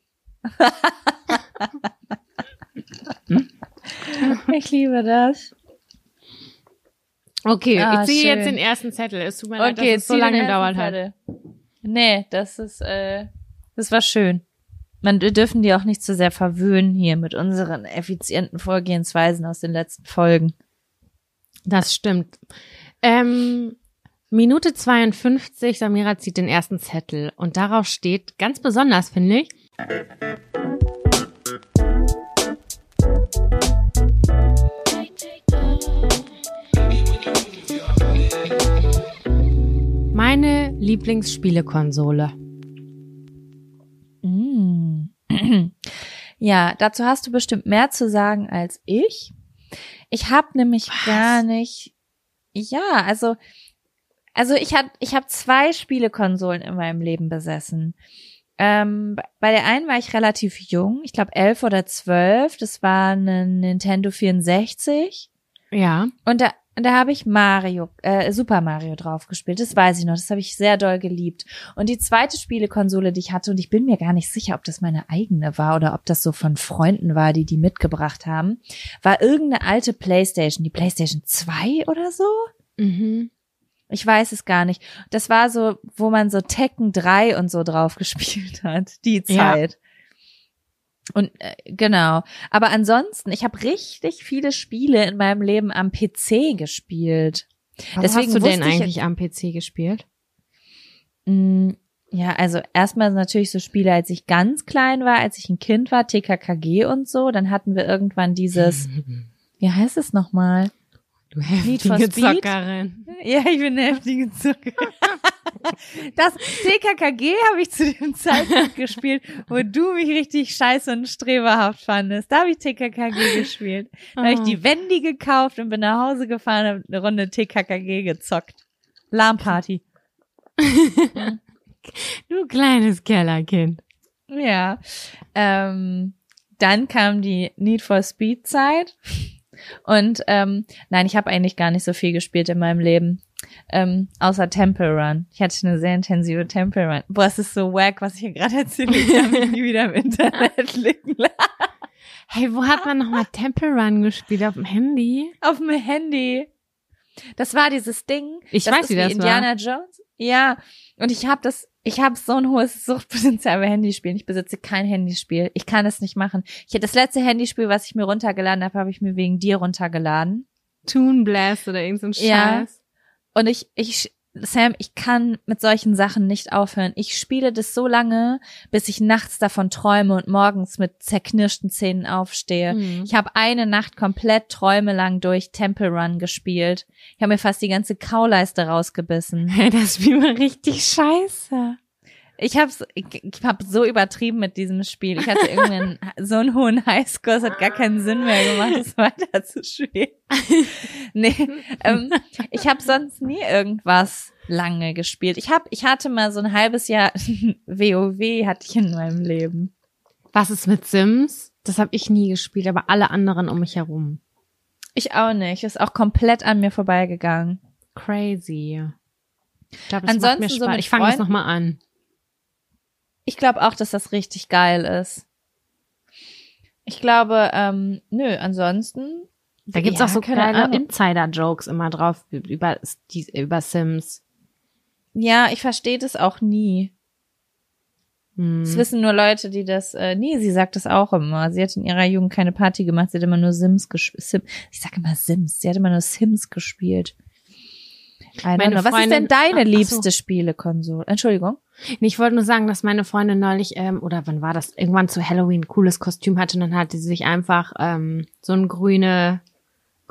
hm? Ich liebe das. Okay, ah, ich ziehe schön. jetzt den ersten Zettel. Es tut mir okay, leid, dass es so lange gedauert hat. Nee, das ist, äh, das war schön. Man wir dürfen die auch nicht zu sehr verwöhnen hier mit unseren effizienten Vorgehensweisen aus den letzten Folgen. Das stimmt. Ähm, Minute zweiundfünfzig, Samira zieht den ersten Zettel und darauf steht, ganz besonders finde ich, meine Lieblingsspielekonsole. Mm. Ja, dazu hast du bestimmt mehr zu sagen als ich. Ich habe nämlich Was? gar nicht, ja, also Also ich hab, ich habe zwei Spielekonsolen in meinem Leben besessen. Ähm, bei der einen war ich relativ jung, ich glaube elf oder zwölf. Das war eine Nintendo vierundsechzig. Ja. Und da, da habe ich Mario, äh, Super Mario drauf gespielt. Das weiß ich noch. Das habe ich sehr doll geliebt. Und die zweite Spielekonsole, die ich hatte, und ich bin mir gar nicht sicher, ob das meine eigene war oder ob das so von Freunden war, die die mitgebracht haben, war irgendeine alte PlayStation, die PlayStation zwei oder so. Mhm. Ich weiß es gar nicht. Das war so, wo man so Tekken drei und so drauf gespielt hat, die Zeit. Ja. Und äh, genau. Aber ansonsten, ich habe richtig viele Spiele in meinem Leben am P C gespielt. Was Deswegen hast du denn wusste ich, eigentlich am P C gespielt? Mh, ja, also erstmal natürlich so Spiele, als ich ganz klein war, als ich ein Kind war, T K K G und so. Dann hatten wir irgendwann dieses, wie heißt es nochmal? Du Need for heftige Speed? Zockerin. Ja, ich bin eine heftige Zockerin. Das T K K G habe ich zu dem Zeitpunkt gespielt, wo du mich richtig scheiße und streberhaft fandest. Da habe ich T K K G gespielt. Da habe ich die Wendy gekauft und bin nach Hause gefahren und habe eine Runde T K K G gezockt. LAN-Party. Du kleines Kellerkind. Ja. Ähm, dann kam die Need for Speed Zeit. Und ähm, nein, ich habe eigentlich gar nicht so viel gespielt in meinem Leben, ähm, außer Temple Run. Ich hatte eine sehr intensive Temple Run. Boah, es ist so wack, was ich hier gerade erzähle. Ich kann mich nie wieder im Internet liegen lassen. Hey, wo hat man nochmal Temple Run gespielt? Auf dem Handy? Auf dem Handy. Das war dieses Ding. Ich das weiß, ist wie das Indiana war. Jones. Ja, und ich habe das, ich habe so ein hohes Suchtpotenzial bei Handyspielen. Ich besitze kein Handyspiel. Ich kann es nicht machen. Ich das letzte Handyspiel, was ich mir runtergeladen habe, habe ich mir wegen dir runtergeladen. Toon Blast oder irgend so ein Scheiß. Ja. Und ich, ich, Sam, ich kann mit solchen Sachen nicht aufhören. Ich spiele das so lange, bis ich nachts davon träume und morgens mit zerknirschten Zähnen aufstehe. Mhm. Ich habe eine Nacht komplett träumelang durch Temple Run gespielt. Ich habe mir fast die ganze Kauleiste rausgebissen. Hey, das Spiel war richtig scheiße. Ich hab's, ich, ich hab so übertrieben mit diesem Spiel. Ich hatte irgendwann so einen hohen Highscore, es hat gar keinen Sinn mehr gemacht, es weiter zu spielen. Nee, ähm, ich habe sonst nie irgendwas lange gespielt. Ich hab, ich hatte mal so ein halbes Jahr WoW hatte ich in meinem Leben. Was ist mit Sims? Das habe ich nie gespielt, aber alle anderen um mich herum. Ich auch nicht. Ist auch komplett an mir vorbeigegangen. Crazy. Ich glaube, das Ansonsten macht mir so Spaß. mit Ich fange das Freunden- nochmal an. Ich glaube auch, dass das richtig geil ist. Ich glaube, ähm, nö, ansonsten. Da gibt's ja, auch so keine geile Ahnung. Insider-Jokes immer drauf über, die, über Sims. Ja, ich verstehe das auch nie. Hm. Das wissen nur Leute, die das, äh, nee, sie sagt das auch immer. Sie hat in ihrer Jugend keine Party gemacht, sie hat immer nur Sims gespielt. Sim, ich sage immer Sims, sie hat immer nur Sims gespielt. I don't Meine know. Was ist Freundin- denn deine Ach so. liebste Spielekonsole? Entschuldigung. Nee, ich wollte nur sagen, dass meine Freundin neulich, ähm, oder wann war das, irgendwann zu Halloween ein cooles Kostüm hatte und dann hatte sie sich einfach ähm, so ein grüne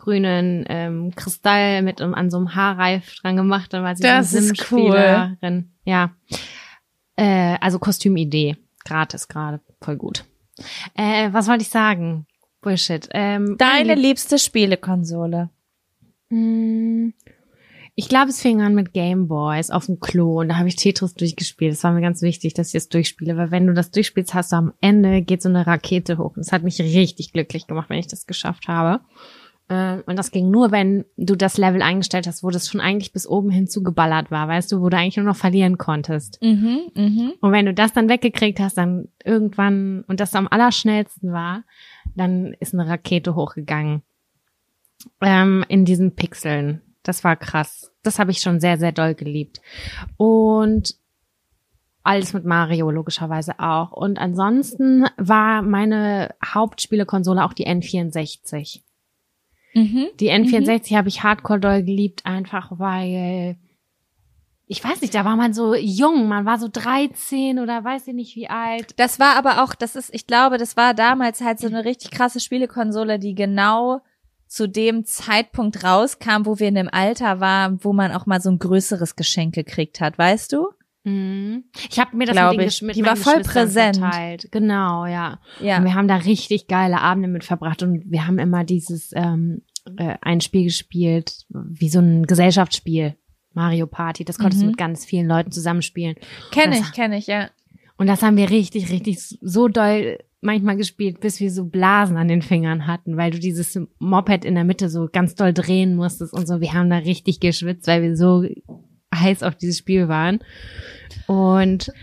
grünen ähm, Kristall mit um, an so einem Haarreif dran gemacht. Dann war sie das so eine ist cool. Sim-Spielerin. Ja, äh, also Kostümidee, gratis gerade, voll gut. Äh, was wollte ich sagen? Bullshit. Ähm, Deine liebste Spielekonsole? mh, Ich glaube, es fing an mit Gameboys auf dem Klo und da habe ich Tetris durchgespielt. Das war mir ganz wichtig, dass ich das durchspiele, weil wenn du das durchspielst, hast du am Ende geht so eine Rakete hoch. Und das hat mich richtig glücklich gemacht, wenn ich das geschafft habe. Und das ging nur, wenn du das Level eingestellt hast, wo das schon eigentlich bis oben hin zugeballert war, weißt du, wo du eigentlich nur noch verlieren konntest. Mhm, mhm. Und wenn du das dann weggekriegt hast, dann irgendwann, und das am allerschnellsten war, dann ist eine Rakete hochgegangen. Ähm, in diesen Pixeln. Das war krass. Das habe ich schon sehr, sehr doll geliebt. Und alles mit Mario logischerweise auch. Und ansonsten war meine Hauptspielekonsole auch die N vierundsechzig. Mhm. Die N vierundsechzig mhm. habe ich hardcore doll geliebt, einfach weil, ich weiß nicht, da war man so jung, man war so dreizehn oder weiß ich nicht wie alt. Das war aber auch, das ist, ich glaube, das war damals halt so eine richtig krasse Spielekonsole, die genau zu dem Zeitpunkt rauskam, wo wir in dem Alter waren, wo man auch mal so ein größeres Geschenk gekriegt hat, weißt du? Mhm. Ich habe mir das Glaub mit den ich. Gesch- mit Die meinen war voll Geschwistern präsent. verteilt. Genau, ja. Ja. Und wir haben da richtig geile Abende mit verbracht und wir haben immer dieses ähm, äh, ein Spiel gespielt, wie so ein Gesellschaftsspiel, Mario Party. Das konntest Mhm. du mit ganz vielen Leuten zusammenspielen. Kenn Das- ich, kenn ich, ja. Und das haben wir richtig, richtig so doll manchmal gespielt, bis wir so Blasen an den Fingern hatten, weil du dieses Moped in der Mitte so ganz doll drehen musstest und so. Wir haben da richtig geschwitzt, weil wir so heiß auf dieses Spiel waren. Und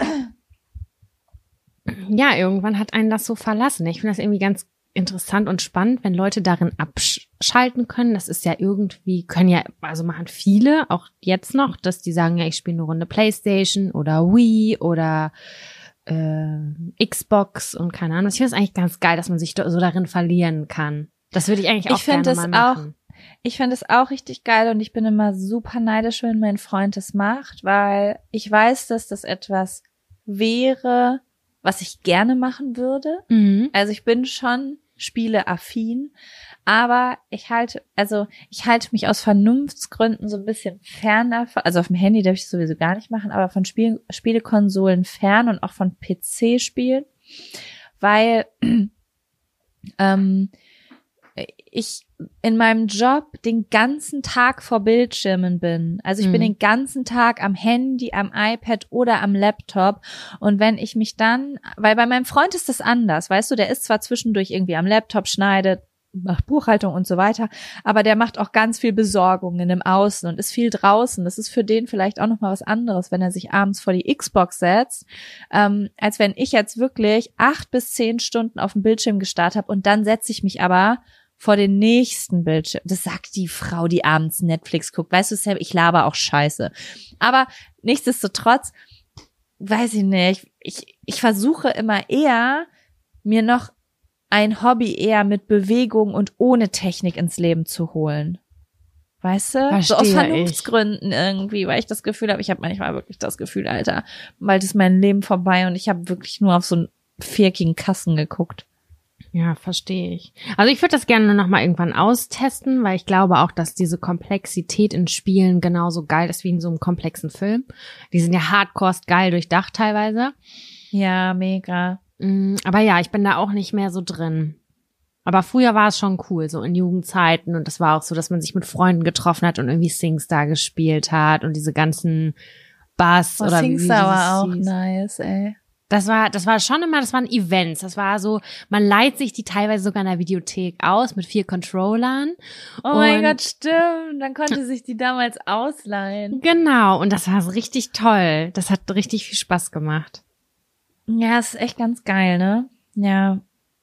ja, irgendwann hat einen das so verlassen. Ich finde das irgendwie ganz interessant und spannend, wenn Leute darin abschalten können. Das ist ja irgendwie, können ja, also machen viele, auch jetzt noch, dass die sagen, ja, ich spiele eine Runde PlayStation oder Wii oder äh, Xbox und keine Ahnung. Ich finde es eigentlich ganz geil, dass man sich so darin verlieren kann. Das würde ich eigentlich auch Ich find gerne es mal machen. Ich finde es auch richtig geil und ich bin immer super neidisch, wenn mein Freund das macht, weil ich weiß, dass das etwas wäre, was ich gerne machen würde. Mhm. Also ich bin schon spieleaffin, aber ich halte, also ich halte mich aus Vernunftsgründen so ein bisschen fern davon. Also auf dem Handy darf ich das sowieso gar nicht machen, aber von Spiel, Spielekonsolen fern und auch von P C-Spielen, weil ähm, ich in meinem Job den ganzen Tag vor Bildschirmen bin. Also ich Mhm. bin den ganzen Tag am Handy, am iPad oder am Laptop. Und wenn ich mich dann, weil bei meinem Freund ist das anders, weißt du, der ist zwar zwischendurch irgendwie am Laptop, schneidet, macht Buchhaltung und so weiter, aber der macht auch ganz viel Besorgungen im Außen und ist viel draußen. Das ist für den vielleicht auch nochmal was anderes, wenn er sich abends vor die Xbox setzt, ähm, als wenn ich jetzt wirklich acht bis zehn Stunden auf dem Bildschirm gestarrt habe und dann setze ich mich aber vor den nächsten Bildschirm. Das sagt die Frau, die abends Netflix guckt. Weißt du, Sam, ich laber auch Scheiße. Aber nichtsdestotrotz, weiß ich nicht, ich, ich versuche immer eher, mir noch ein Hobby eher mit Bewegung und ohne Technik ins Leben zu holen. Weißt du? Verstehe so aus ich. Vernunftsgründen irgendwie, weil ich das Gefühl habe, ich habe manchmal wirklich das Gefühl, Alter, bald ist mein Leben vorbei und ich habe wirklich nur auf so einen viereckigen Kasten geguckt. Ja, verstehe ich. Also ich würde das gerne noch mal irgendwann austesten, weil ich glaube auch, dass diese Komplexität in Spielen genauso geil ist wie in so einem komplexen Film. Die sind ja hardcore geil durchdacht teilweise. Ja, mega. Mm, Aber ja, ich bin da auch nicht mehr so drin. Aber früher war es schon cool, so in Jugendzeiten. Und das war auch so, dass man sich mit Freunden getroffen hat und irgendwie SingStar gespielt hat und diese ganzen Bass Oh, oder wie, wie SingStar war dieses auch hieß. nice, ey. Das war, das war schon immer, das waren Events. Das war so, man leiht sich die teilweise sogar in der Videothek aus mit vier Controllern. Oh mein Und- Gott, stimmt. Dann konnte sich die damals ausleihen. Genau, und das war so richtig toll. Das hat richtig viel Spaß gemacht. Ja, ist echt ganz geil, ne? Ja.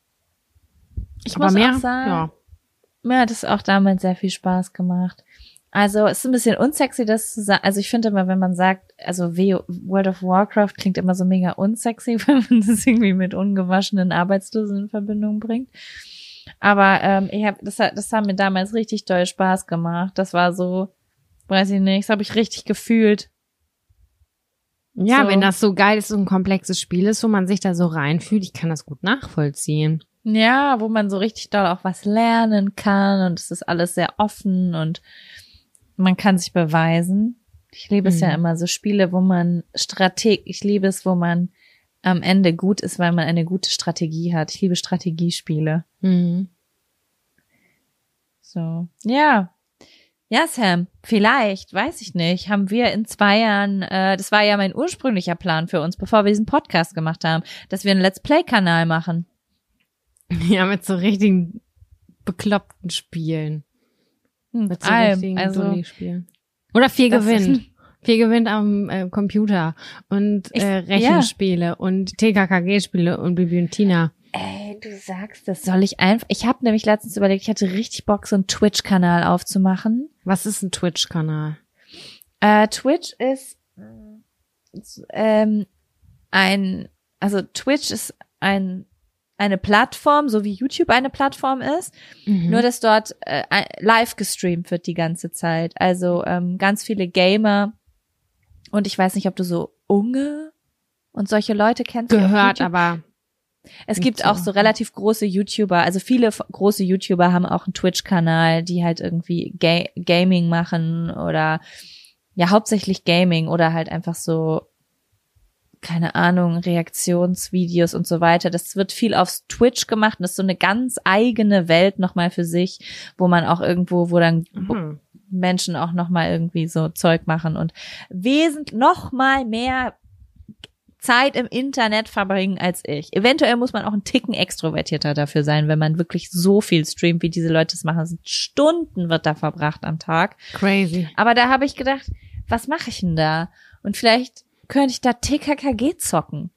Ich Aber muss mehr, auch sagen, ja. mir hat es auch damals sehr viel Spaß gemacht. Also es ist ein bisschen unsexy, das zu sagen. Also ich finde immer, wenn man sagt, also W- World of Warcraft klingt immer so mega unsexy, wenn man das irgendwie mit ungewaschenen Arbeitslosen in Verbindung bringt. Aber ähm, ich hab, das, hat, das hat mir damals richtig doll Spaß gemacht. Das war so, weiß ich nicht, das habe ich richtig gefühlt. Ja, So. wenn das so geil ist, so ein komplexes Spiel ist, wo man sich da so reinfühlt, ich kann das gut nachvollziehen. Ja, wo man so richtig doll auch was lernen kann und es ist alles sehr offen und man kann sich beweisen. Ich liebe es Mhm. ja immer, so Spiele, wo man Strateg, ich liebe es, wo man am Ende gut ist, weil man eine gute Strategie hat. Ich liebe Strategiespiele. Mhm. So, ja. Ja, Sam, vielleicht, weiß ich nicht, haben wir in zwei Jahren, äh, das war ja mein ursprünglicher Plan für uns, bevor wir diesen Podcast gemacht haben, dass wir einen Let's Play-Kanal machen. Ja, mit so richtigen bekloppten Spielen. Hm, Mit so allem, richtigen also, Dulli-Spielen. Oder viel das gewinnt. ist- Viel gewinnt am äh, Computer und Ich- äh, Rechenspiele und T K K G-Spiele und Bibi und Tina. Ey, du sagst, das soll ich einfach, ich habe nämlich letztens überlegt, ich hatte richtig Bock, so einen Twitch-Kanal aufzumachen. Was ist ein Twitch-Kanal? Äh, Twitch ist ähm, ein, also Twitch ist ein eine Plattform, so wie YouTube eine Plattform ist, Mhm. nur dass dort äh, live gestreamt wird die ganze Zeit. Also ähm, ganz viele Gamer und ich weiß nicht, ob du so Unge und solche Leute kennst. die auf Gehört, YouTube- aber Es nicht gibt so. auch so relativ große YouTuber, also viele f- große YouTuber haben auch einen Twitch-Kanal, die halt irgendwie Ga- Gaming machen oder ja hauptsächlich Gaming oder halt einfach so, keine Ahnung, Reaktionsvideos und so weiter. Das wird viel auf Twitch gemacht und das ist so eine ganz eigene Welt nochmal für sich, wo man auch irgendwo, wo dann Mhm. Menschen auch nochmal irgendwie so Zeug machen und wesentlich nochmal mehr Zeit im Internet verbringen als ich. Eventuell muss man auch einen Ticken extrovertierter dafür sein, wenn man wirklich so viel streamt, wie diese Leute es machen. Also Stunden wird da verbracht am Tag. Crazy. Aber da habe ich gedacht, was mache ich denn da? Und vielleicht könnte ich da T K K G zocken.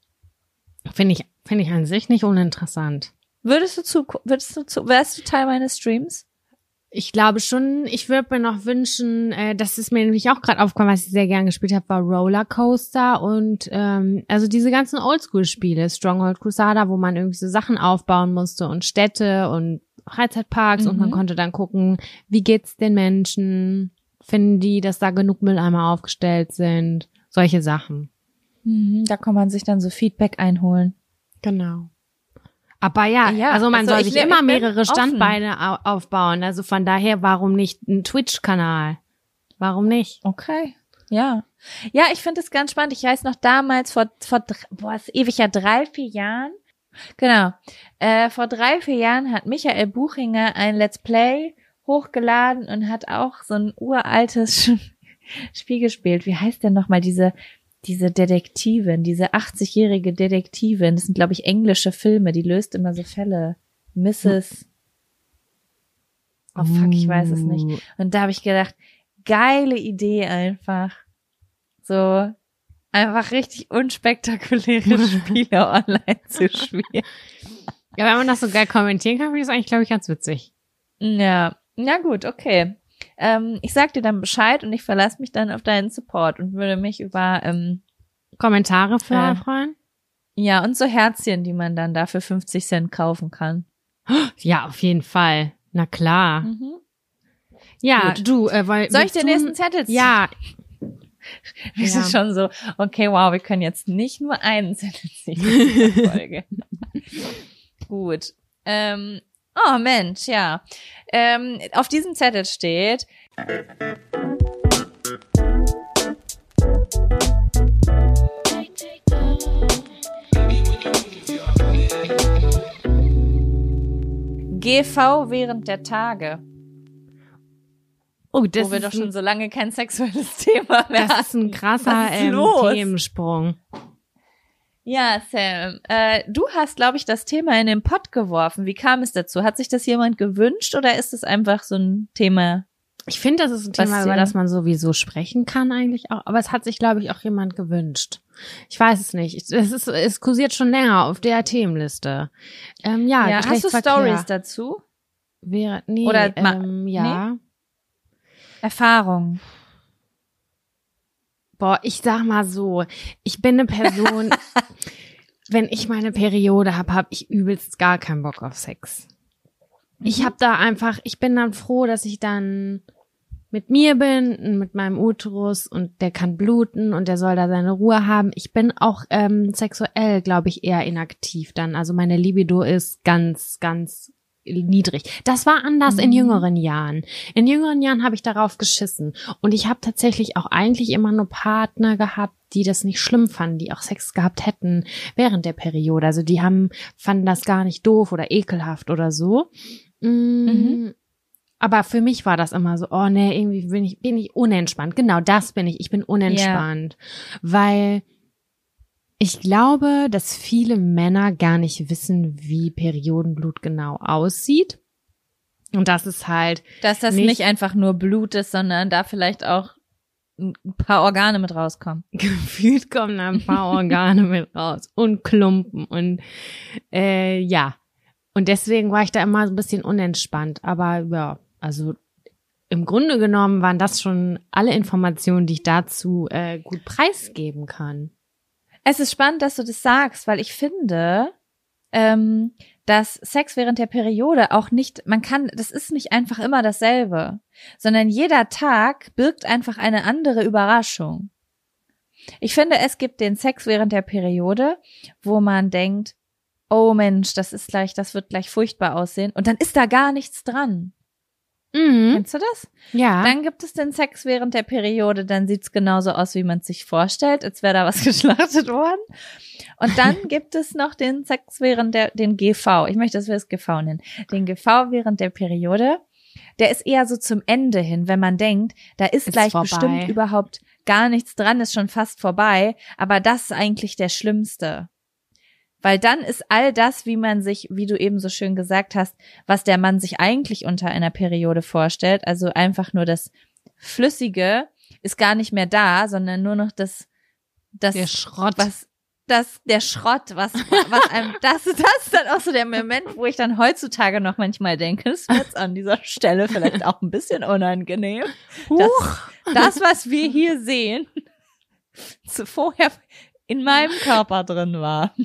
Finde ich, finde ich an sich nicht uninteressant. Würdest du zu, würdest du zu, wärst du Teil meines Streams? Ich glaube schon, ich würde mir noch wünschen, äh, das ist mir nämlich auch gerade aufgekommen, was ich sehr gern gespielt habe, war Rollercoaster und ähm, also diese ganzen Oldschool-Spiele, Stronghold Crusader, wo man irgendwie so Sachen aufbauen musste und Städte und Freizeitparks Mhm. und man konnte dann gucken, wie geht's den Menschen, finden die, dass da genug Mülleimer aufgestellt sind, solche Sachen. Mhm, da kann man sich dann so Feedback einholen. Genau. Aber ja, Ja, also man also soll ich sich ne- immer ich bin mehrere offen. Standbeine au- aufbauen. Also von daher, warum nicht ein Twitch-Kanal? Warum nicht? Okay. Ja. Ja, ich finde es ganz spannend. Ich weiß noch damals vor, vor, dr- boah, ist ewig ja, drei, vier Jahren. Genau. Äh, vor drei, vier Jahren hat Michael Buchinger ein Let's Play hochgeladen und hat auch so ein uraltes Spiel gespielt. Wie heißt denn nochmal diese, diese Detektivin, diese achtzigjährige Detektivin? Das sind, glaube ich, englische Filme. Die löst immer so Fälle. Misses Oh fuck, ich weiß es nicht. Und da habe ich gedacht, geile Idee einfach. So einfach richtig unspektakuläre Spiele online zu spielen. Ja, wenn man das so geil kommentieren kann, finde ich das eigentlich, glaube ich, ganz witzig. Ja, na gut, okay. Ähm, ich sag dir dann Bescheid und ich verlasse mich dann auf deinen Support und würde mich über, ähm, Kommentare für Äh. freuen? ja, und so Herzchen, die man dann da für fünfzig Cent kaufen kann. Ja, auf jeden Fall. Na klar. Mhm. Ja, Gut. du, äh, weil. Soll ich willst den du- nächsten Zettel ziehen? Ja, Wir Ja. sind schon so, okay, wow, wir können jetzt nicht nur einen Zettel ziehen in dieser Folge. Gut. Ähm, oh Mensch, ja. Ähm, auf diesem Zettel steht, G V während der Tage. oh, das wo wir doch ist, schon ein, so lange kein sexuelles Thema mehr das ist ein hatten. krasser Was ist ähm, los? Themensprung. Ja, Sam, äh, du hast, glaube ich, das Thema in den Pott geworfen. Wie kam es dazu? Hat sich das jemand gewünscht oder ist es einfach so ein Thema? Ich finde, das ist ein Was Thema, dir über dann- das man sowieso sprechen kann eigentlich auch. Aber es hat sich, glaube ich, auch jemand gewünscht. Ich weiß es nicht. Ich- Es ist, es kursiert schon länger auf der Themenliste. Ähm, ja, Ja, hast du Geschlechtsverkehr Stories dazu? Wäre, nee, Oder ma- ähm, ja. Erfahrung. Boah, ich sag mal so, ich bin eine Person, wenn ich meine Periode habe, habe ich übelst gar keinen Bock auf Sex. Ich habe da einfach, ich bin dann froh, dass ich dann mit mir bin, mit meinem Uterus und der kann bluten und der soll da seine Ruhe haben. Ich bin auch ähm, sexuell, glaube ich, eher inaktiv dann. Also meine Libido ist ganz, ganz niedrig. Das war anders mhm. in jüngeren Jahren. In jüngeren Jahren habe ich darauf geschissen. Und ich habe tatsächlich auch eigentlich immer nur Partner gehabt, die das nicht schlimm fanden, die auch Sex gehabt hätten während der Periode. Also die haben, fanden das gar nicht doof oder ekelhaft oder so. Mhm. Mhm. Aber für mich war das immer so, oh nee, irgendwie bin ich, bin ich unentspannt. Genau, das bin ich. Ich bin unentspannt. Yeah. Weil ich glaube, dass viele Männer gar nicht wissen, wie Periodenblut genau aussieht. Und das ist halt Dass das nicht, nicht einfach nur Blut ist, sondern da vielleicht auch ein paar Organe mit rauskommen. Gefühlt kommen da ein paar Organe mit raus. Und Klumpen. Und äh, ja. Und deswegen war ich da immer so ein bisschen unentspannt. Aber ja, also im Grunde genommen waren das schon alle Informationen, die ich dazu äh, gut preisgeben kann. Es ist spannend, dass du das sagst, weil ich finde, ähm, dass Sex während der Periode auch nicht, man kann, das ist nicht einfach immer dasselbe, sondern jeder Tag birgt einfach eine andere Überraschung. Ich finde, es gibt den Sex während der Periode, wo man denkt, oh Mensch, das ist gleich, das wird gleich furchtbar aussehen, und dann ist da gar nichts dran. Mhm. Kennst du das? Ja. Dann gibt es den Sex während der Periode, dann sieht's genauso aus, wie man es sich vorstellt, als wäre da was geschlachtet worden. Und dann gibt es noch den Sex während der, den G V. Ich möchte, dass wir es G V nennen. Den G V während der Periode, der ist eher so zum Ende hin, wenn man denkt, da ist, ist gleich vorbei. Bestimmt überhaupt gar nichts dran, ist schon fast vorbei, aber das ist eigentlich der Schlimmste. Weil dann ist all das, wie man sich, wie du eben so schön gesagt hast, was der Mann sich eigentlich unter einer Periode vorstellt, also einfach nur das Flüssige, ist gar nicht mehr da, sondern nur noch das, das, der Schrott, was, das, der Schrott, was, was einem, das, das ist dann auch so der Moment, wo ich dann heutzutage noch manchmal denke, es wird jetzt an dieser Stelle vielleicht auch ein bisschen unangenehm, dass das, was wir hier sehen, vorher in meinem Körper drin war.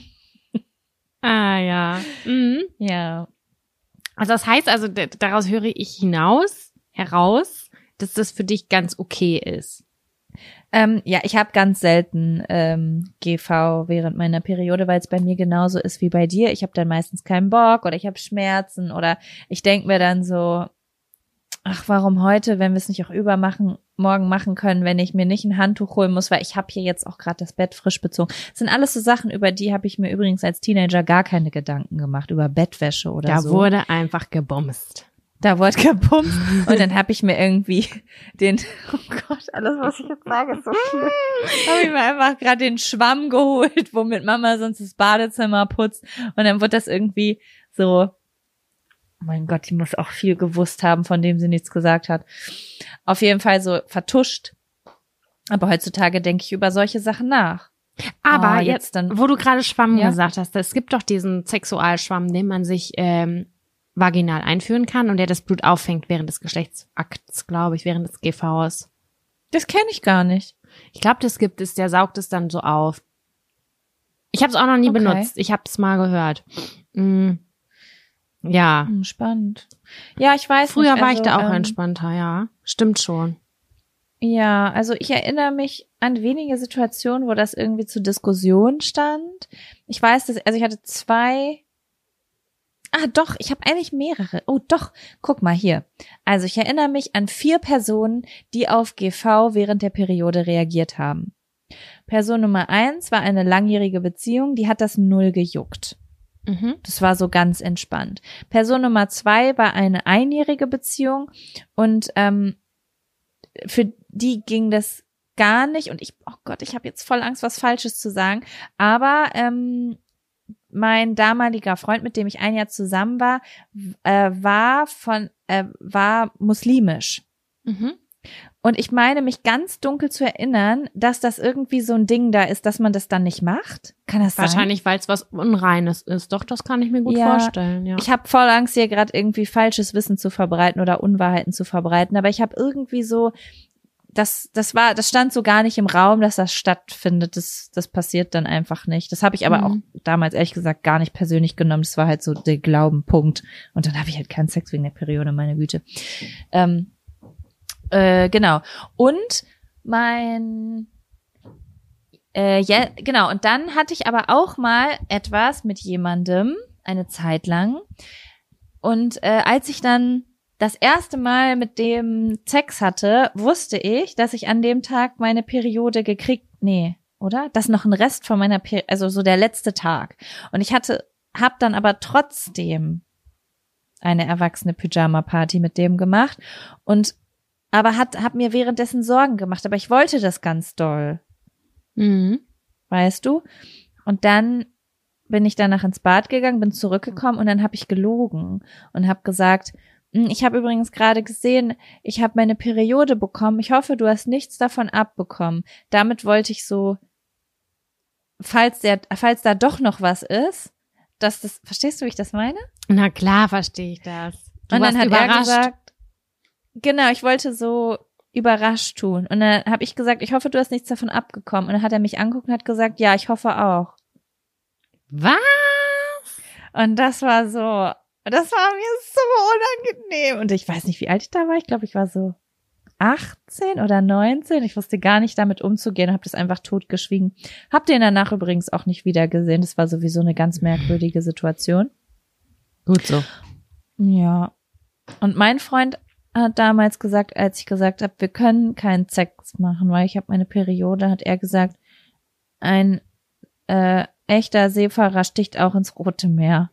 Ah, ja. Mhm. Ja. Also das heißt also, d- daraus höre ich hinaus, heraus, dass das für dich ganz okay ist. Ähm, ja, ich habe ganz selten ähm, G V während meiner Periode, weil es bei mir genauso ist wie bei dir. Ich habe dann meistens keinen Bock oder ich habe Schmerzen oder ich denke mir dann so, ach, warum heute, wenn wir es nicht auch übermachen, morgen machen können, wenn ich mir nicht ein Handtuch holen muss, weil ich habe hier jetzt auch gerade das Bett frisch bezogen. Das sind alles so Sachen, über die habe ich mir übrigens als Teenager gar keine Gedanken gemacht, über Bettwäsche oder da so. Da wurde einfach gebumst. Da wurde gebumst und dann habe ich mir irgendwie den, oh Gott, alles, was ich jetzt sage, ist so schlimm. Habe ich mir einfach gerade den Schwamm geholt, womit Mama sonst das Badezimmer putzt, und dann wird das irgendwie so, oh mein Gott, die muss auch viel gewusst haben, von dem sie nichts gesagt hat. Auf jeden Fall so vertuscht. Aber heutzutage denke ich über solche Sachen nach. Aber oh, jetzt, jetzt dann, wo du gerade Schwamm ja? gesagt hast, es gibt doch diesen Sexualschwamm, den man sich ähm, vaginal einführen kann und der das Blut auffängt während des Geschlechtsakts, glaube ich, während des G Vs. Das kenne ich gar nicht. Ich glaube, das gibt es, der saugt es dann so auf. Ich habe es auch noch nie okay. benutzt. Ich habe es mal gehört. Mhm. Ja. Hm, spannend. Ja, ich weiß Früher nicht. war also, ich da auch ähm, entspannter, ja. Stimmt schon. Ja, also ich erinnere mich an wenige Situationen, wo das irgendwie zur Diskussion stand. Ich weiß, dass, also ich hatte zwei, ah doch, ich habe eigentlich mehrere. Oh doch, guck mal hier. Also ich erinnere mich an vier Personen, die auf G V während der Periode reagiert haben. Person Nummer eins war eine langjährige Beziehung, die hat das null gejuckt. Das war so ganz entspannt. Person Nummer zwei war eine einjährige Beziehung und ähm, für die ging das gar nicht. Und ich, oh Gott, ich habe jetzt voll Angst, was Falsches zu sagen. Aber ähm, mein damaliger Freund, mit dem ich ein Jahr zusammen war, äh, war von äh, war muslimisch. Mhm. Und ich meine, mich ganz dunkel zu erinnern, dass das irgendwie so ein Ding da ist, dass man das dann nicht macht. Kann das sein? Wahrscheinlich, weil es was Unreines ist. Doch, das kann ich mir gut ja, vorstellen. Ja. Ich habe voll Angst, hier gerade irgendwie falsches Wissen zu verbreiten oder Unwahrheiten zu verbreiten. Aber ich habe irgendwie so, das, das war, das stand so gar nicht im Raum, dass das stattfindet. Das, das passiert dann einfach nicht. Das habe ich aber mhm. auch damals ehrlich gesagt gar nicht persönlich genommen. Das war halt so der Glauben, Punkt. Und dann habe ich halt keinen Sex wegen der Periode, meine Güte. Ähm, Äh, genau. Und mein äh, ja, genau, und dann hatte ich aber auch mal etwas mit jemandem, eine Zeit lang. Und äh, als ich dann das erste Mal mit dem Sex hatte, wusste ich, dass ich an dem Tag meine Periode gekriegt, nee, oder? Das noch ein Rest von meiner Periode, also so der letzte Tag. Und ich hatte, hab dann aber trotzdem eine erwachsene Pyjama-Party mit dem gemacht und aber hat, hab mir währenddessen Sorgen gemacht, aber ich wollte das ganz doll. Mhm. Weißt du? Und dann bin ich danach ins Bad gegangen, bin zurückgekommen und dann habe ich gelogen und habe gesagt, ich habe übrigens gerade gesehen, ich habe meine Periode bekommen. Ich hoffe, du hast nichts davon abbekommen. Damit wollte ich so, falls der, falls da doch noch was ist, dass das, verstehst du, wie ich das meine? Na klar, verstehe ich das. Du Und dann warst hat überrascht. er gesagt, genau, ich wollte so überrascht tun. Und dann habe ich gesagt, ich hoffe, du hast nichts davon abbekommen. Und dann hat er mich angeguckt und hat gesagt, ja, ich hoffe auch. Was? Und das war so, das war mir so unangenehm. Und ich weiß nicht, wie alt ich da war. Ich glaube, ich war so achtzehn oder neunzehn. Ich wusste gar nicht, damit umzugehen. Habe das einfach totgeschwiegen. Hab den danach übrigens auch nicht wieder gesehen. Das war sowieso eine ganz merkwürdige Situation. Gut so. Ja. Und mein Freund hat damals gesagt, als ich gesagt habe, wir können keinen Sex machen, weil ich habe meine Periode, hat er gesagt, ein äh, echter Seefahrer sticht auch ins Rote Meer.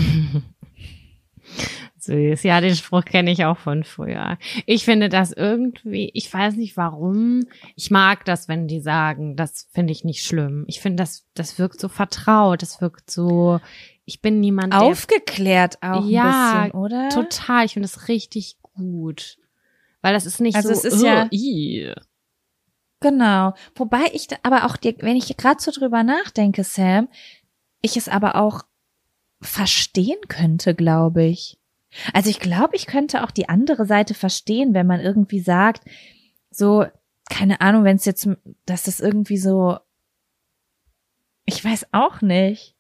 Süß. Ja, den Spruch kenne ich auch von früher. Ich finde das irgendwie, ich weiß nicht warum, ich mag das, wenn die sagen, das finde ich nicht schlimm. Ich finde, das das wirkt so vertraut, das wirkt so, ich bin niemand, der... Aufgeklärt auch ja, ein bisschen, oder? Total, ich finde das richtig gut. Weil das ist nicht also so... es ist ja... Ii. Genau. Wobei ich, da, aber auch, dir, wenn ich gerade so drüber nachdenke, Sam, ich es aber auch verstehen könnte, glaube ich. Also ich glaube, ich könnte auch die andere Seite verstehen, wenn man irgendwie sagt, so, keine Ahnung, wenn es jetzt, dass das irgendwie so, ich weiß auch nicht.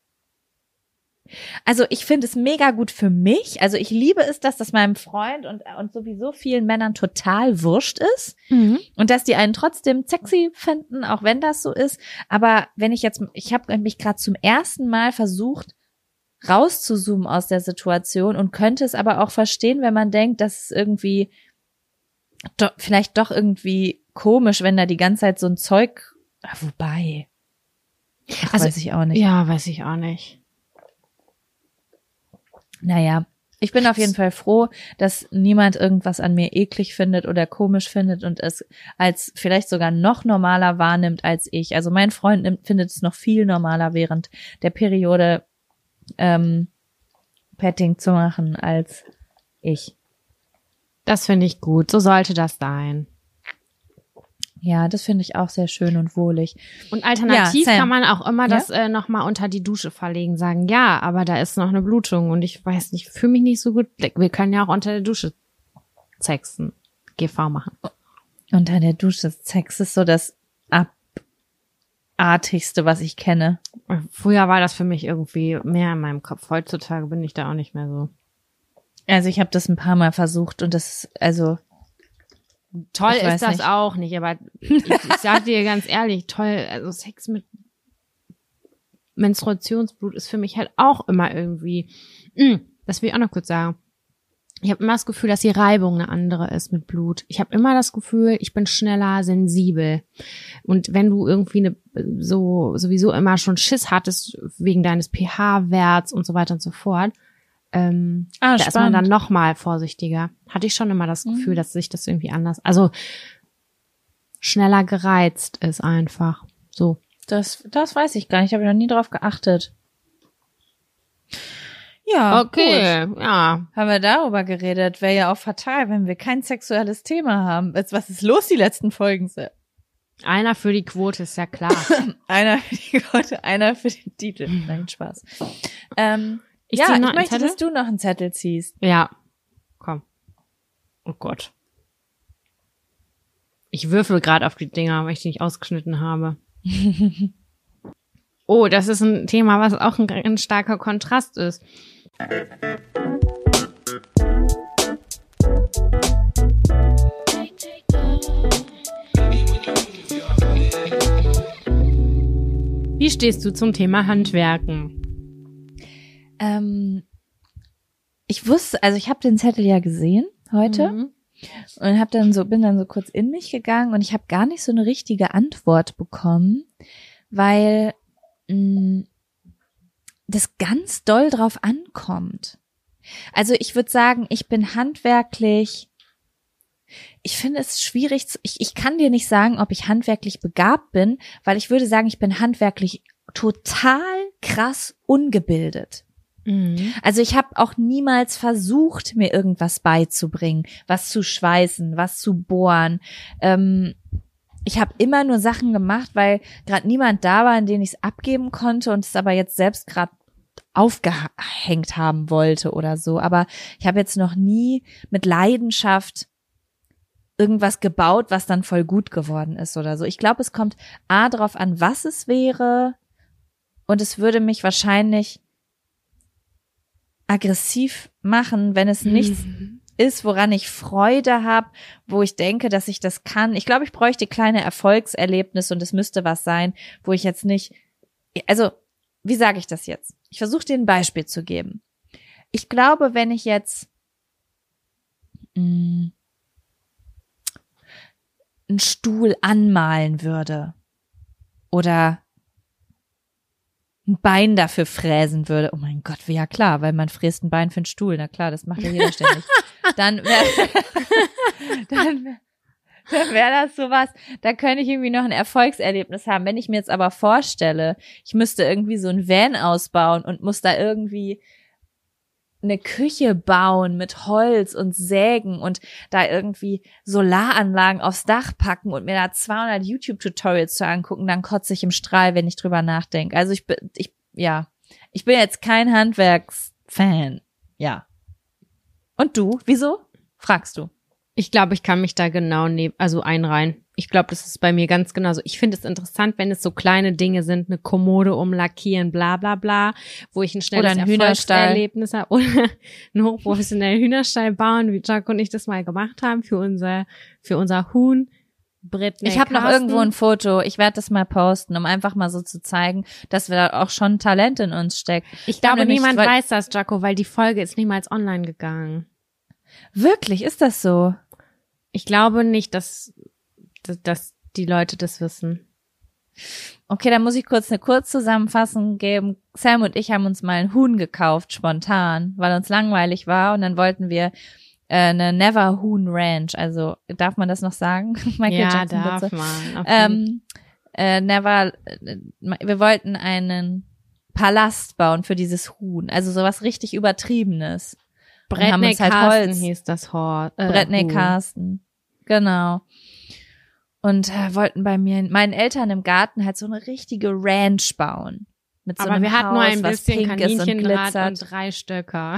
Also ich finde es mega gut für mich. Also ich liebe es, dass das meinem Freund und, und sowieso vielen Männern total wurscht ist. Mhm. Und dass die einen trotzdem sexy finden, auch wenn das so ist. Aber wenn ich jetzt, ich habe mich gerade zum ersten Mal versucht, rauszuzoomen aus der Situation und könnte es aber auch verstehen, wenn man denkt, dass es irgendwie do, vielleicht doch irgendwie komisch, wenn da die ganze Zeit so ein Zeug, ah, wobei, ach, Also, weiß ich auch nicht. Ja, weiß ich auch nicht. Naja, ich bin auf jeden Fall froh, dass niemand irgendwas an mir eklig findet oder komisch findet und es als vielleicht sogar noch normaler wahrnimmt als ich. Also mein Freund nimmt, findet es noch viel normaler während der Periode ähm, Petting zu machen als ich. Das finde ich gut. So sollte das sein. Ja, das finde ich auch sehr schön und wohlig. Und alternativ ja, kann man auch immer ja? das äh, nochmal unter die Dusche verlegen, sagen, ja, aber da ist noch eine Blutung und ich weiß nicht, fühle mich nicht so gut. Wir können ja auch unter der Dusche sexen, G V machen. Unter der Dusche Sex ist so das abartigste, was ich kenne. Früher war das für mich irgendwie mehr in meinem Kopf. Heutzutage bin ich da auch nicht mehr so. Also ich habe das ein paar Mal versucht und das, also toll ich ist weiß das nicht. auch nicht, aber ich, ich sag dir ganz ehrlich, toll, also Sex mit Menstruationsblut ist für mich halt auch immer irgendwie, mh, das will ich auch noch kurz sagen. Ich habe immer das Gefühl, dass die Reibung eine andere ist mit Blut. Ich habe immer das Gefühl, ich bin schneller sensibel. Und wenn du irgendwie eine, so sowieso immer schon Schiss hattest wegen deines pH-Werts und so weiter und so fort, ähm, ah, da ist man dann noch mal vorsichtiger. Hatte ich schon immer das Gefühl, Mhm. dass sich das irgendwie anders, also schneller gereizt ist einfach. So. Das, das weiß ich gar nicht. Ich habe noch nie drauf geachtet. Ja, Okay, gut. ja. Haben wir darüber geredet. Wäre ja auch fatal, wenn wir kein sexuelles Thema haben. Jetzt, was ist los, die letzten Folgen? Einer für die Quote, ist ja klar. Einer für die Quote, einer für den Titel. Nein, Spaß. Ähm, Ich ja, zieh noch ich einen möchte, Zettel? dass du noch einen Zettel ziehst. Ja. Komm. Oh Gott. Ich würfel gerade auf die Dinger, weil ich die nicht ausgeschnitten habe. Oh, das ist ein Thema, was auch ein ganz starker Kontrast ist. stehst du zum Thema Handwerken? Ähm, ich wusste, also ich habe den Zettel ja gesehen heute mhm. und hab dann so bin dann so kurz in mich gegangen und ich habe gar nicht so eine richtige Antwort bekommen, weil mh, das ganz doll drauf ankommt. Also ich würde sagen, ich bin handwerklich, ich finde es schwierig, zu, ich, ich kann dir nicht sagen, ob ich handwerklich begabt bin, weil ich würde sagen, ich bin handwerklich total krass ungebildet. Mhm. Also ich habe auch niemals versucht, mir irgendwas beizubringen, was zu schweißen, was zu bohren. Ähm, ich habe immer nur Sachen gemacht, weil gerade niemand da war, an den ich es abgeben konnte und es aber jetzt selbst gerade aufgehängt haben wollte oder so. Aber ich habe jetzt noch nie mit Leidenschaft irgendwas gebaut, was dann voll gut geworden ist oder so. Ich glaube, es kommt A drauf an, was es wäre und es würde mich wahrscheinlich aggressiv machen, wenn es nichts mhm. ist, woran ich Freude habe, wo ich denke, dass ich das kann. Ich glaube, ich bräuchte kleine Erfolgserlebnisse und es müsste was sein, wo ich jetzt nicht, also wie sage ich das jetzt? Ich versuche dir ein Beispiel zu geben. Ich glaube, wenn ich jetzt mh, einen Stuhl anmalen würde oder ein Bein dafür fräsen würde, oh mein Gott, ja klar, weil man fräst ein Bein für einen Stuhl, na klar, das macht ja jeder ständig. Dann wäre dann, dann wäre das sowas, da könnte ich irgendwie noch ein Erfolgserlebnis haben. Wenn ich mir jetzt aber vorstelle, ich müsste irgendwie so ein Van ausbauen und muss da irgendwie eine Küche bauen mit Holz und Sägen und da irgendwie Solaranlagen aufs Dach packen und mir da zweihundert YouTube-Tutorials zu angucken, dann kotze ich im Strahl, wenn ich drüber nachdenke. Also ich bin, ich, ja, ich bin jetzt kein Handwerksfan, ja. Und du? Wieso? Fragst du. Ich glaube, ich kann mich da genau neben, also einreihen. Ich glaube, das ist bei mir ganz genauso. Ich finde es interessant, wenn es so kleine Dinge sind, eine Kommode umlackieren, bla bla bla, wo ich ein schnelles oder ein Erfolgserlebnis habe oder einen hochprofessionellen Hühnerstall bauen, wie Jack und ich das mal gemacht haben für unser für unser Huhn. Britney ich habe noch irgendwo ein Foto. Ich werde das mal posten, um einfach mal so zu zeigen, dass wir da auch schon Talent in uns steckt. Ich glaube, nämlich, niemand weil, weiß das, Jaco, weil die Folge ist niemals online gegangen. Wirklich? Ist das so? Ich glaube nicht, dass dass die Leute das wissen. Okay, dann muss ich kurz eine Kurzzusammenfassung geben. Sam und ich haben uns mal ein Huhn gekauft, spontan, weil uns langweilig war und dann wollten wir äh, eine Never Huhn Ranch, also darf man das noch sagen? Michael ja, Jackson, darf bitte. man. Okay. Ähm, äh, Never, äh, wir wollten einen Palast bauen für dieses Huhn, also sowas richtig Übertriebenes. Britney halt Carsten Holz. Hieß das Hort. Äh, Britney Carsten, genau. Und äh, wollten bei mir, meinen Eltern im Garten halt so eine richtige Ranch bauen. Mit so Aber einem wir hatten Haus, nur ein was bisschen pink ist und Kaninchendraht glitzert. und drei Stöcker.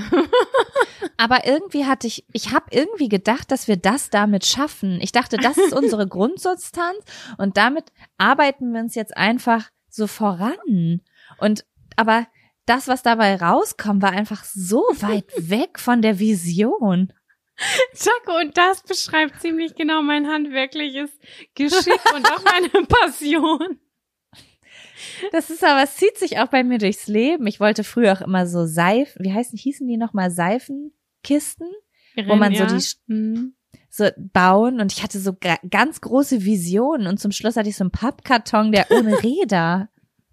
Aber irgendwie hatte ich, ich habe irgendwie gedacht, dass wir das damit schaffen. Ich dachte, das ist unsere Grundsubstanz und damit arbeiten wir uns jetzt einfach so voran. Und aber das, was dabei rauskommt, war einfach so weit weg von der Vision. Jaco, und das beschreibt ziemlich genau mein handwerkliches Geschick und auch meine Passion. Das ist aber, es zieht sich auch bei mir durchs Leben. Ich wollte früher auch immer so Seifen, wie heißen, hießen die nochmal Seifenkisten, Renn, wo man ja. so die mhm. so bauen und ich hatte so ga, ganz große Visionen und zum Schluss hatte ich so einen Pappkarton, der ohne Räder.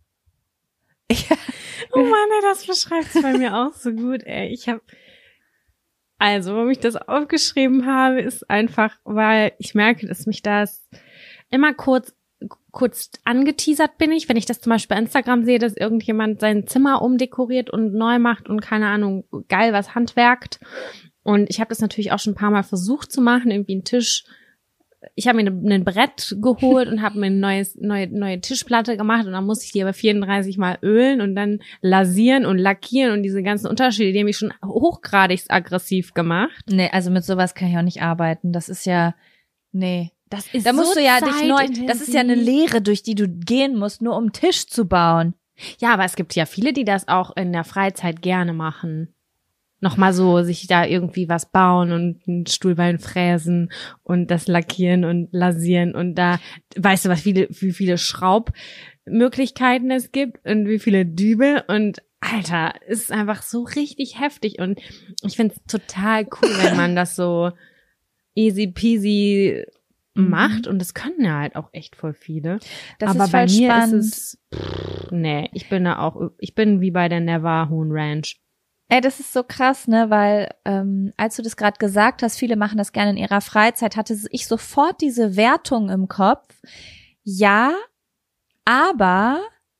Ja. Oh Mann, ey, das beschreibt's bei mir auch so gut, ey. Ich habe Also, warum ich das aufgeschrieben habe, ist einfach, weil ich merke, dass mich das immer kurz kurz angeteasert bin ich, wenn ich das zum Beispiel bei Instagram sehe, dass irgendjemand sein Zimmer umdekoriert und neu macht und keine Ahnung, geil was handwerkt. Und ich habe das natürlich auch schon ein paar Mal versucht zu machen, irgendwie einen Tisch. Ich habe mir ein Brett geholt und habe mir eine neues, neue, neue Tischplatte gemacht und dann musste ich die aber vierunddreißig Mal ölen und dann lasieren und lackieren und diese ganzen Unterschiede, die haben mich schon hochgradig aggressiv gemacht. Nee, also mit sowas kann ich auch nicht arbeiten. Das ist ja, nee. Das ist da musst so du ja dich neu, das ist ja eine Lehre, durch die du gehen musst, nur um einen Tisch zu bauen. Ja, aber es gibt ja viele, die das auch in der Freizeit gerne machen. Nochmal so sich da irgendwie was bauen und ein Stuhlbein fräsen und das lackieren und lasieren und da, weißt du was, viele, wie viele Schraub, Möglichkeiten es gibt und wie viele Dübel und Alter, ist einfach so richtig heftig und ich find's total cool, wenn man das so easy peasy macht und das können ja halt auch echt voll viele. Das Aber ist bei voll mir spannend. ist es, pff, nee, ich bin da auch, ich bin wie bei der Navajo Ranch. Ey, das ist so krass, ne, weil ähm, als du das gerade gesagt hast, viele machen das gerne in ihrer Freizeit, hatte ich sofort diese Wertung im Kopf. Ja, aber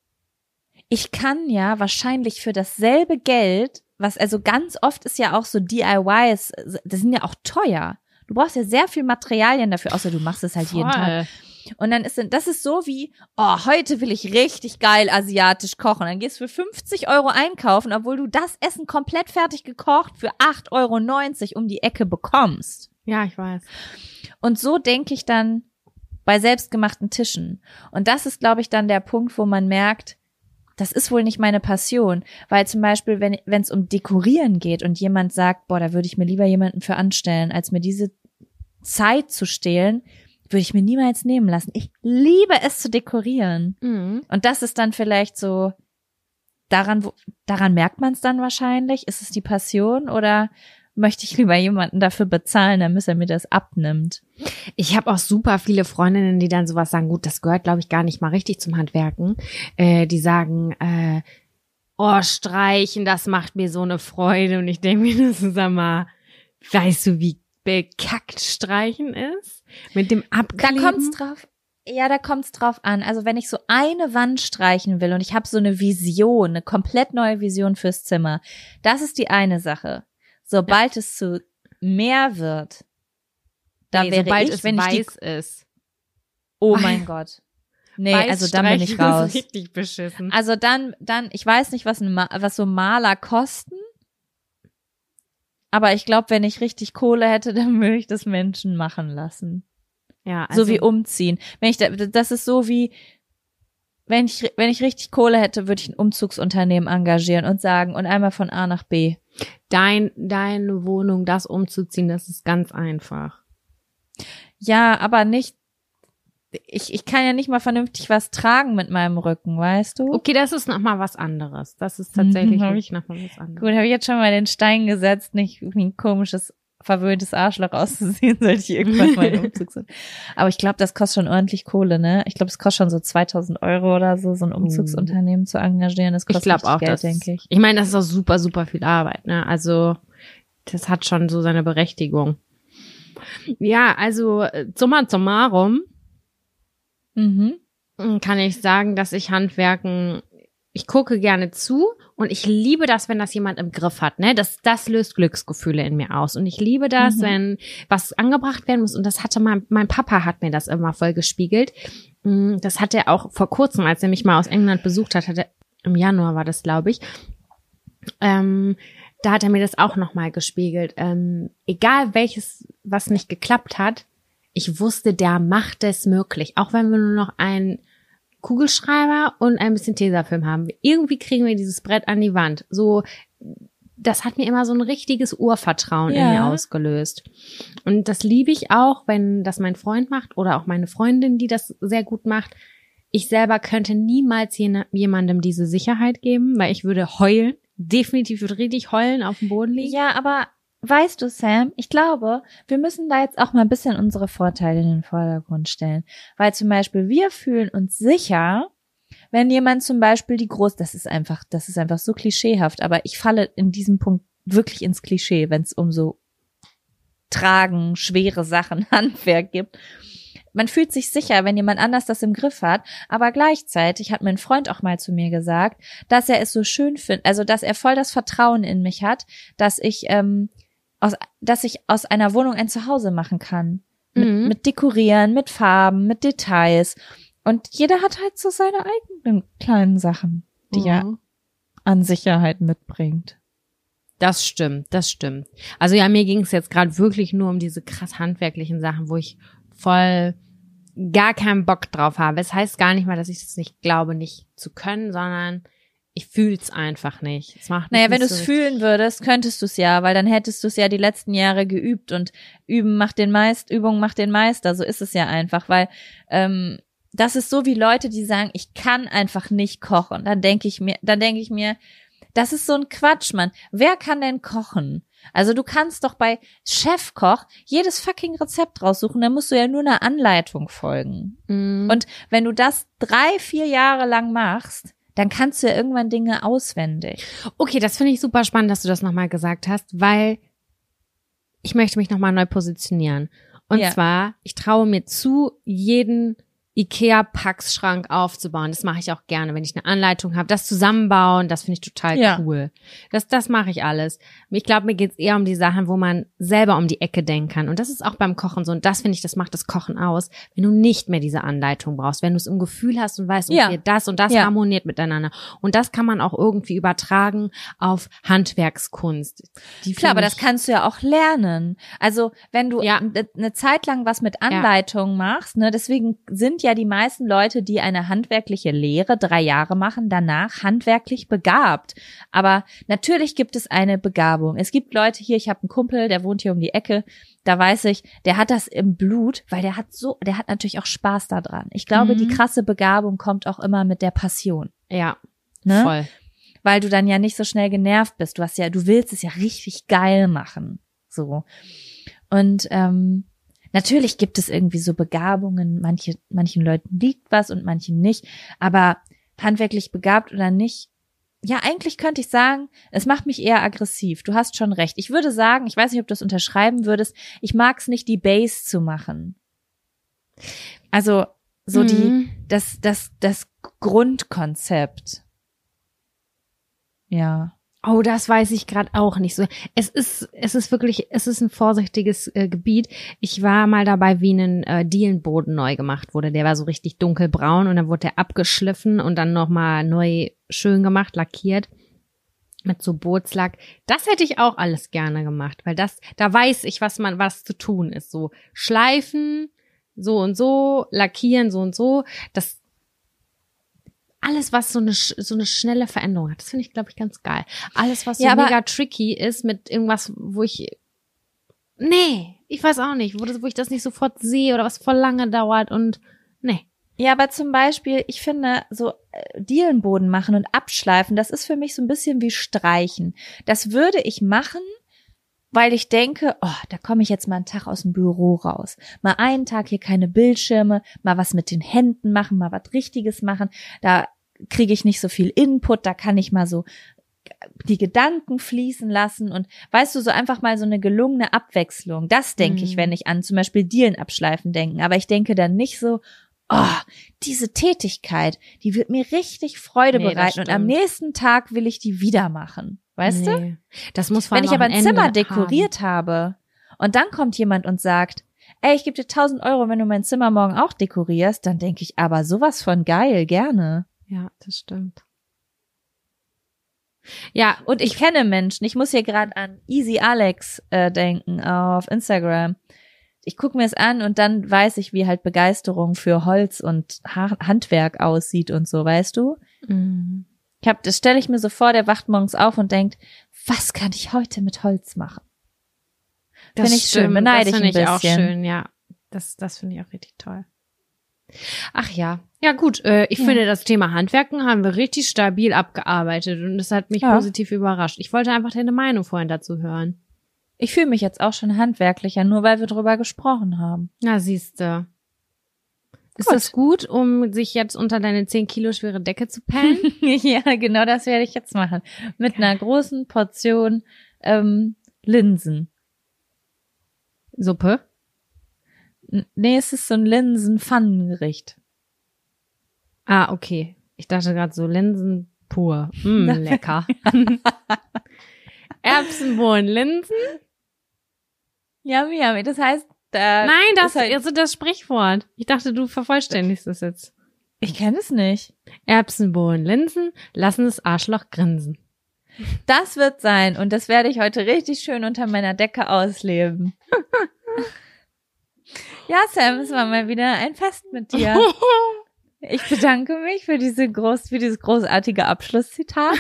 ich kann ja wahrscheinlich für dasselbe Geld, was also ganz oft ist ja auch so D I Ys, das sind ja auch teuer. Du brauchst ja sehr viel Materialien dafür, außer du machst es halt jeden Tag. Und dann ist das ist so wie, oh, heute will ich richtig geil asiatisch kochen. Dann gehst du für fünfzig Euro einkaufen, obwohl du das Essen komplett fertig gekocht für acht Euro neunzig um die Ecke bekommst. Ja, ich weiß. Und so denke ich dann bei selbstgemachten Tischen. Und das ist, glaube ich, dann der Punkt, wo man merkt, das ist wohl nicht meine Passion. Weil zum Beispiel, wenn wenn es um Dekorieren geht und jemand sagt, boah, da würde ich mir lieber jemanden für anstellen, als mir diese Zeit zu stehlen, würde ich mir niemals nehmen lassen. Ich liebe es zu dekorieren. Mhm. Und das ist dann vielleicht so, daran, wo, daran merkt man es dann wahrscheinlich. Ist es die Passion oder möchte ich lieber jemanden dafür bezahlen, damit er mir das abnimmt? Ich habe auch super viele Freundinnen, die dann sowas sagen, gut, das gehört, glaube ich, gar nicht mal richtig zum Handwerken. Äh, die sagen, äh, oh, streichen, das macht mir so eine Freude. Und ich denke mir, das ist mal, weißt du, wie bekackt streichen ist? Mit dem Abkleben? Da kommt's drauf. Ja, da kommt's drauf an. Also wenn ich so eine Wand streichen will und ich habe so eine Vision, eine komplett neue Vision fürs Zimmer, das ist die eine Sache. Sobald ja. es zu mehr wird, da nee, wäre sobald ich, es wenn weiß ich die, ist. Oh mein Gott. Nee, weiß also dann bin ich raus. Ist richtig beschissen. Also dann, dann, ich weiß nicht, was, ein, was so Maler kosten. Aber ich glaube, wenn ich richtig Kohle hätte, dann würde ich das Menschen machen lassen. Ja, also so wie umziehen. Wenn ich da, das ist so wie, wenn ich, wenn ich richtig Kohle hätte, würde ich ein Umzugsunternehmen engagieren und sagen, und einmal von A nach B. Dein, deine Wohnung, das umzuziehen, das ist ganz einfach. Ja, aber nicht, ich, ich kann ja nicht mal vernünftig was tragen mit meinem Rücken, weißt du? Okay, das ist nochmal was anderes. Das ist tatsächlich Mhm, wirklich nochmal was anderes. Gut, habe ich jetzt schon mal den Stein gesetzt, nicht wie ein komisches, verwöhntes Arschloch auszusehen, sollte ich irgendwann mal einen Umzug sind. Aber ich glaube, das kostet schon ordentlich Kohle, ne? Ich glaube, es kostet schon so zweitausend Euro oder so, so ein Umzugsunternehmen zu engagieren. Das kostet ich glaube auch, Geld, das, denke ich. Ich meine, das ist auch super, super viel Arbeit, ne? Also, das hat schon so seine Berechtigung. Ja, also, summa summarum, Mhm. kann ich sagen, dass ich Handwerken, ich gucke gerne zu und ich liebe das, wenn das jemand im Griff hat, ne? Das, das löst Glücksgefühle in mir aus. Und ich liebe das, Mhm. wenn was angebracht werden muss. Und das hatte mein, mein Papa hat mir das immer voll gespiegelt. Das hat er auch vor kurzem, als er mich mal aus England besucht hat, hat er, im Januar war das, glaube ich, ähm, da hat er mir das auch nochmal gespiegelt. Ähm, egal welches, was nicht geklappt hat, ich wusste, der macht es möglich. Auch wenn wir nur noch einen Kugelschreiber und ein bisschen Tesafilm haben. Irgendwie kriegen wir dieses Brett an die Wand. So, das hat mir immer so ein richtiges Urvertrauen Ja. in mir ausgelöst. Und das liebe ich auch, wenn das mein Freund macht oder auch meine Freundin, die das sehr gut macht. Ich selber könnte niemals jemandem diese Sicherheit geben, weil ich würde heulen. Definitiv würde richtig heulen auf dem Boden liegen. Ja, aber weißt du, Sam, ich glaube, wir müssen da jetzt auch mal ein bisschen unsere Vorteile in den Vordergrund stellen. Weil zum Beispiel wir fühlen uns sicher, wenn jemand zum Beispiel die Groß, das ist einfach, das ist einfach so klischeehaft, aber ich falle in diesem Punkt wirklich ins Klischee, wenn es um so Tragen, schwere Sachen, Handwerk gibt. Man fühlt sich sicher, wenn jemand anders das im Griff hat, aber gleichzeitig hat mein Freund auch mal zu mir gesagt, dass er es so schön findet, also dass er voll das Vertrauen in mich hat, dass ich ähm, aus, dass ich aus einer Wohnung ein Zuhause machen kann. Mit, Mhm. mit Dekorieren, mit Farben, mit Details. Und jeder hat halt so seine eigenen kleinen Sachen, die Mhm. er an Sicherheit mitbringt. Das stimmt, das stimmt. Also ja, mir ging es jetzt gerade wirklich nur um diese krass handwerklichen Sachen, wo ich voll gar keinen Bock drauf habe. Es heißt gar nicht mal, dass ich es nicht glaube, nicht zu können, sondern ich fühl's einfach nicht. Es macht mich Naja, wenn du nicht es so fühlen würdest, könntest du es ja, weil dann hättest du es ja die letzten Jahre geübt und üben macht den Meist, Übung macht den Meister, so ist es ja einfach, weil ähm, das ist so wie Leute, die sagen, ich kann einfach nicht kochen. Dann denke ich mir, dann denke ich mir, das ist so ein Quatsch, Mann. Wer kann denn kochen? Also du kannst doch bei Chefkoch jedes fucking Rezept raussuchen, dann musst du ja nur einer Anleitung folgen. Mm. Und wenn du das drei, vier Jahre lang machst, dann kannst du ja irgendwann Dinge auswendig. Okay, das finde ich super spannend, dass du das nochmal gesagt hast, weil ich möchte mich nochmal neu positionieren. Und Ja. zwar, ich traue mir zu, jeden Ikea-Packschrank aufzubauen. Das mache ich auch gerne, wenn ich eine Anleitung habe. Das zusammenbauen, das finde ich total Ja. cool. Das, das mache ich alles. Ich glaube, mir geht's eher um die Sachen, wo man selber um die Ecke denken kann. Und das ist auch beim Kochen so. Und das finde ich, das macht das Kochen aus, wenn du nicht mehr diese Anleitung brauchst. Wenn du es im Gefühl hast und weißt, okay, Ja. das und das Ja. harmoniert miteinander. Und das kann man auch irgendwie übertragen auf Handwerkskunst. Die Klar, aber finde das ich- kannst du ja auch lernen. Also wenn du Ja. eine ne Zeit lang was mit Anleitung machst, ne, deswegen sind ja die meisten Leute, die eine handwerkliche Lehre drei Jahre machen, danach handwerklich begabt. Aber natürlich gibt es eine Begabung. Es gibt Leute hier, ich habe einen Kumpel, der wohnt hier um die Ecke, da weiß ich, der hat das im Blut, weil der hat so, der hat natürlich auch Spaß daran. Ich glaube, Mhm. die krasse Begabung kommt auch immer mit der Passion. Ja, Ne? voll. Weil du dann ja nicht so schnell genervt bist. Du hast ja, du willst es ja richtig geil machen. So. Und ähm, natürlich gibt es irgendwie so Begabungen, manche, manchen Leuten liegt was und manchen nicht, aber handwerklich begabt oder nicht, ja, eigentlich könnte ich sagen, es macht mich eher aggressiv. Du hast schon recht. Ich würde sagen, ich weiß nicht, ob du das unterschreiben würdest, ich mag es nicht, die Base zu machen. Also so Mhm. die, das, das, das Grundkonzept. Ja. Oh, das weiß ich gerade auch nicht so. Es ist, es ist wirklich, es ist ein vorsichtiges äh, Gebiet. Ich war mal dabei, wie ein äh, Dielenboden neu gemacht wurde. Der war so richtig dunkelbraun und dann wurde der abgeschliffen und dann nochmal neu schön gemacht, lackiert mit so Bootslack. Das hätte ich auch alles gerne gemacht, weil das, da weiß ich, was man, was zu tun ist. So schleifen, so und so, lackieren, so und so. Das alles, was so eine so eine schnelle Veränderung hat, das finde ich, glaube ich, ganz geil. Alles, was so Ja, aber- mega tricky ist mit irgendwas, wo ich, nee, ich weiß auch nicht, wo, das, wo ich das nicht sofort sehe oder was voll lange dauert und, nee. Ja, aber zum Beispiel, ich finde, so äh, Dielenboden machen und abschleifen, das ist für mich so ein bisschen wie Streichen. Das würde ich machen, weil ich denke, oh, da komme ich jetzt mal einen Tag aus dem Büro raus. Mal einen Tag hier keine Bildschirme, mal was mit den Händen machen, mal was Richtiges machen. Da kriege ich nicht so viel Input, da kann ich mal so die Gedanken fließen lassen und weißt du, so einfach mal so eine gelungene Abwechslung. Das denke Mhm. ich, wenn ich an zum Beispiel Dielen abschleifen denke. Aber ich denke dann nicht so, oh, diese Tätigkeit, die wird mir richtig Freude Nee, das bereiten und am stimmt. nächsten Tag will ich die wieder machen. Weißt du? nee. Das muss vor Wenn allem ich aber auch ein Ende Zimmer haben. dekoriert habe und dann kommt jemand und sagt, ey, ich gebe dir tausend Euro, wenn du mein Zimmer morgen auch dekorierst, dann denke ich, aber sowas von geil, gerne. Ja, das stimmt. Ja, Und ich kenne Menschen, ich muss hier gerade an Easy Alex äh, denken auf Instagram. Ich gucke mir es an und dann weiß ich, wie halt Begeisterung für Holz und ha- Handwerk aussieht und so, weißt du? Mhm. Ich hab, das stelle ich mir so vor, der wacht morgens auf und denkt, was kann ich heute mit Holz machen? Das Finde ich schön, stimmt, beneide das ich finde ein ich auch bisschen. schön, ja. Das, das finde ich auch richtig toll. Ach ja. Ja gut, äh, ich Ja. finde, das Thema Handwerken haben wir richtig stabil abgearbeitet und das hat mich Ja. positiv überrascht. Ich wollte einfach deine Meinung vorhin dazu hören. Ich fühle mich jetzt auch schon handwerklicher, nur weil wir drüber gesprochen haben. Na, siehste. Ist Gut. das gut, um sich jetzt unter deine zehn Kilo schwere Decke zu pellen? Ja, genau das werde ich jetzt machen. Mit einer großen Portion ähm, Linsen. Suppe? N- Nee, es ist so ein Linsen-Pfannengericht. Ah, okay. Ich dachte gerade so Linsen pur. Mm, lecker. Erbsenbohnen, Linsen? Yummy, yummy. Das heißt, da Nein, das ist halt, ist also das Sprichwort. Ich dachte, du vervollständigst das jetzt. ich kenne es nicht. Erbsenbohnen, Linsen, lassen das Arschloch grinsen. Das wird sein und das werde ich heute richtig schön unter meiner Decke ausleben. Ja, Sam, es war mal wieder ein Fest mit dir. Ich bedanke mich für diese groß, für dieses großartige Abschlusszitat.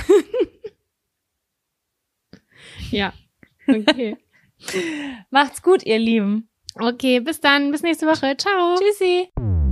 Ja. Okay. Macht's gut, ihr Lieben. Okay, bis dann. Bis nächste Woche. Ciao. Tschüssi.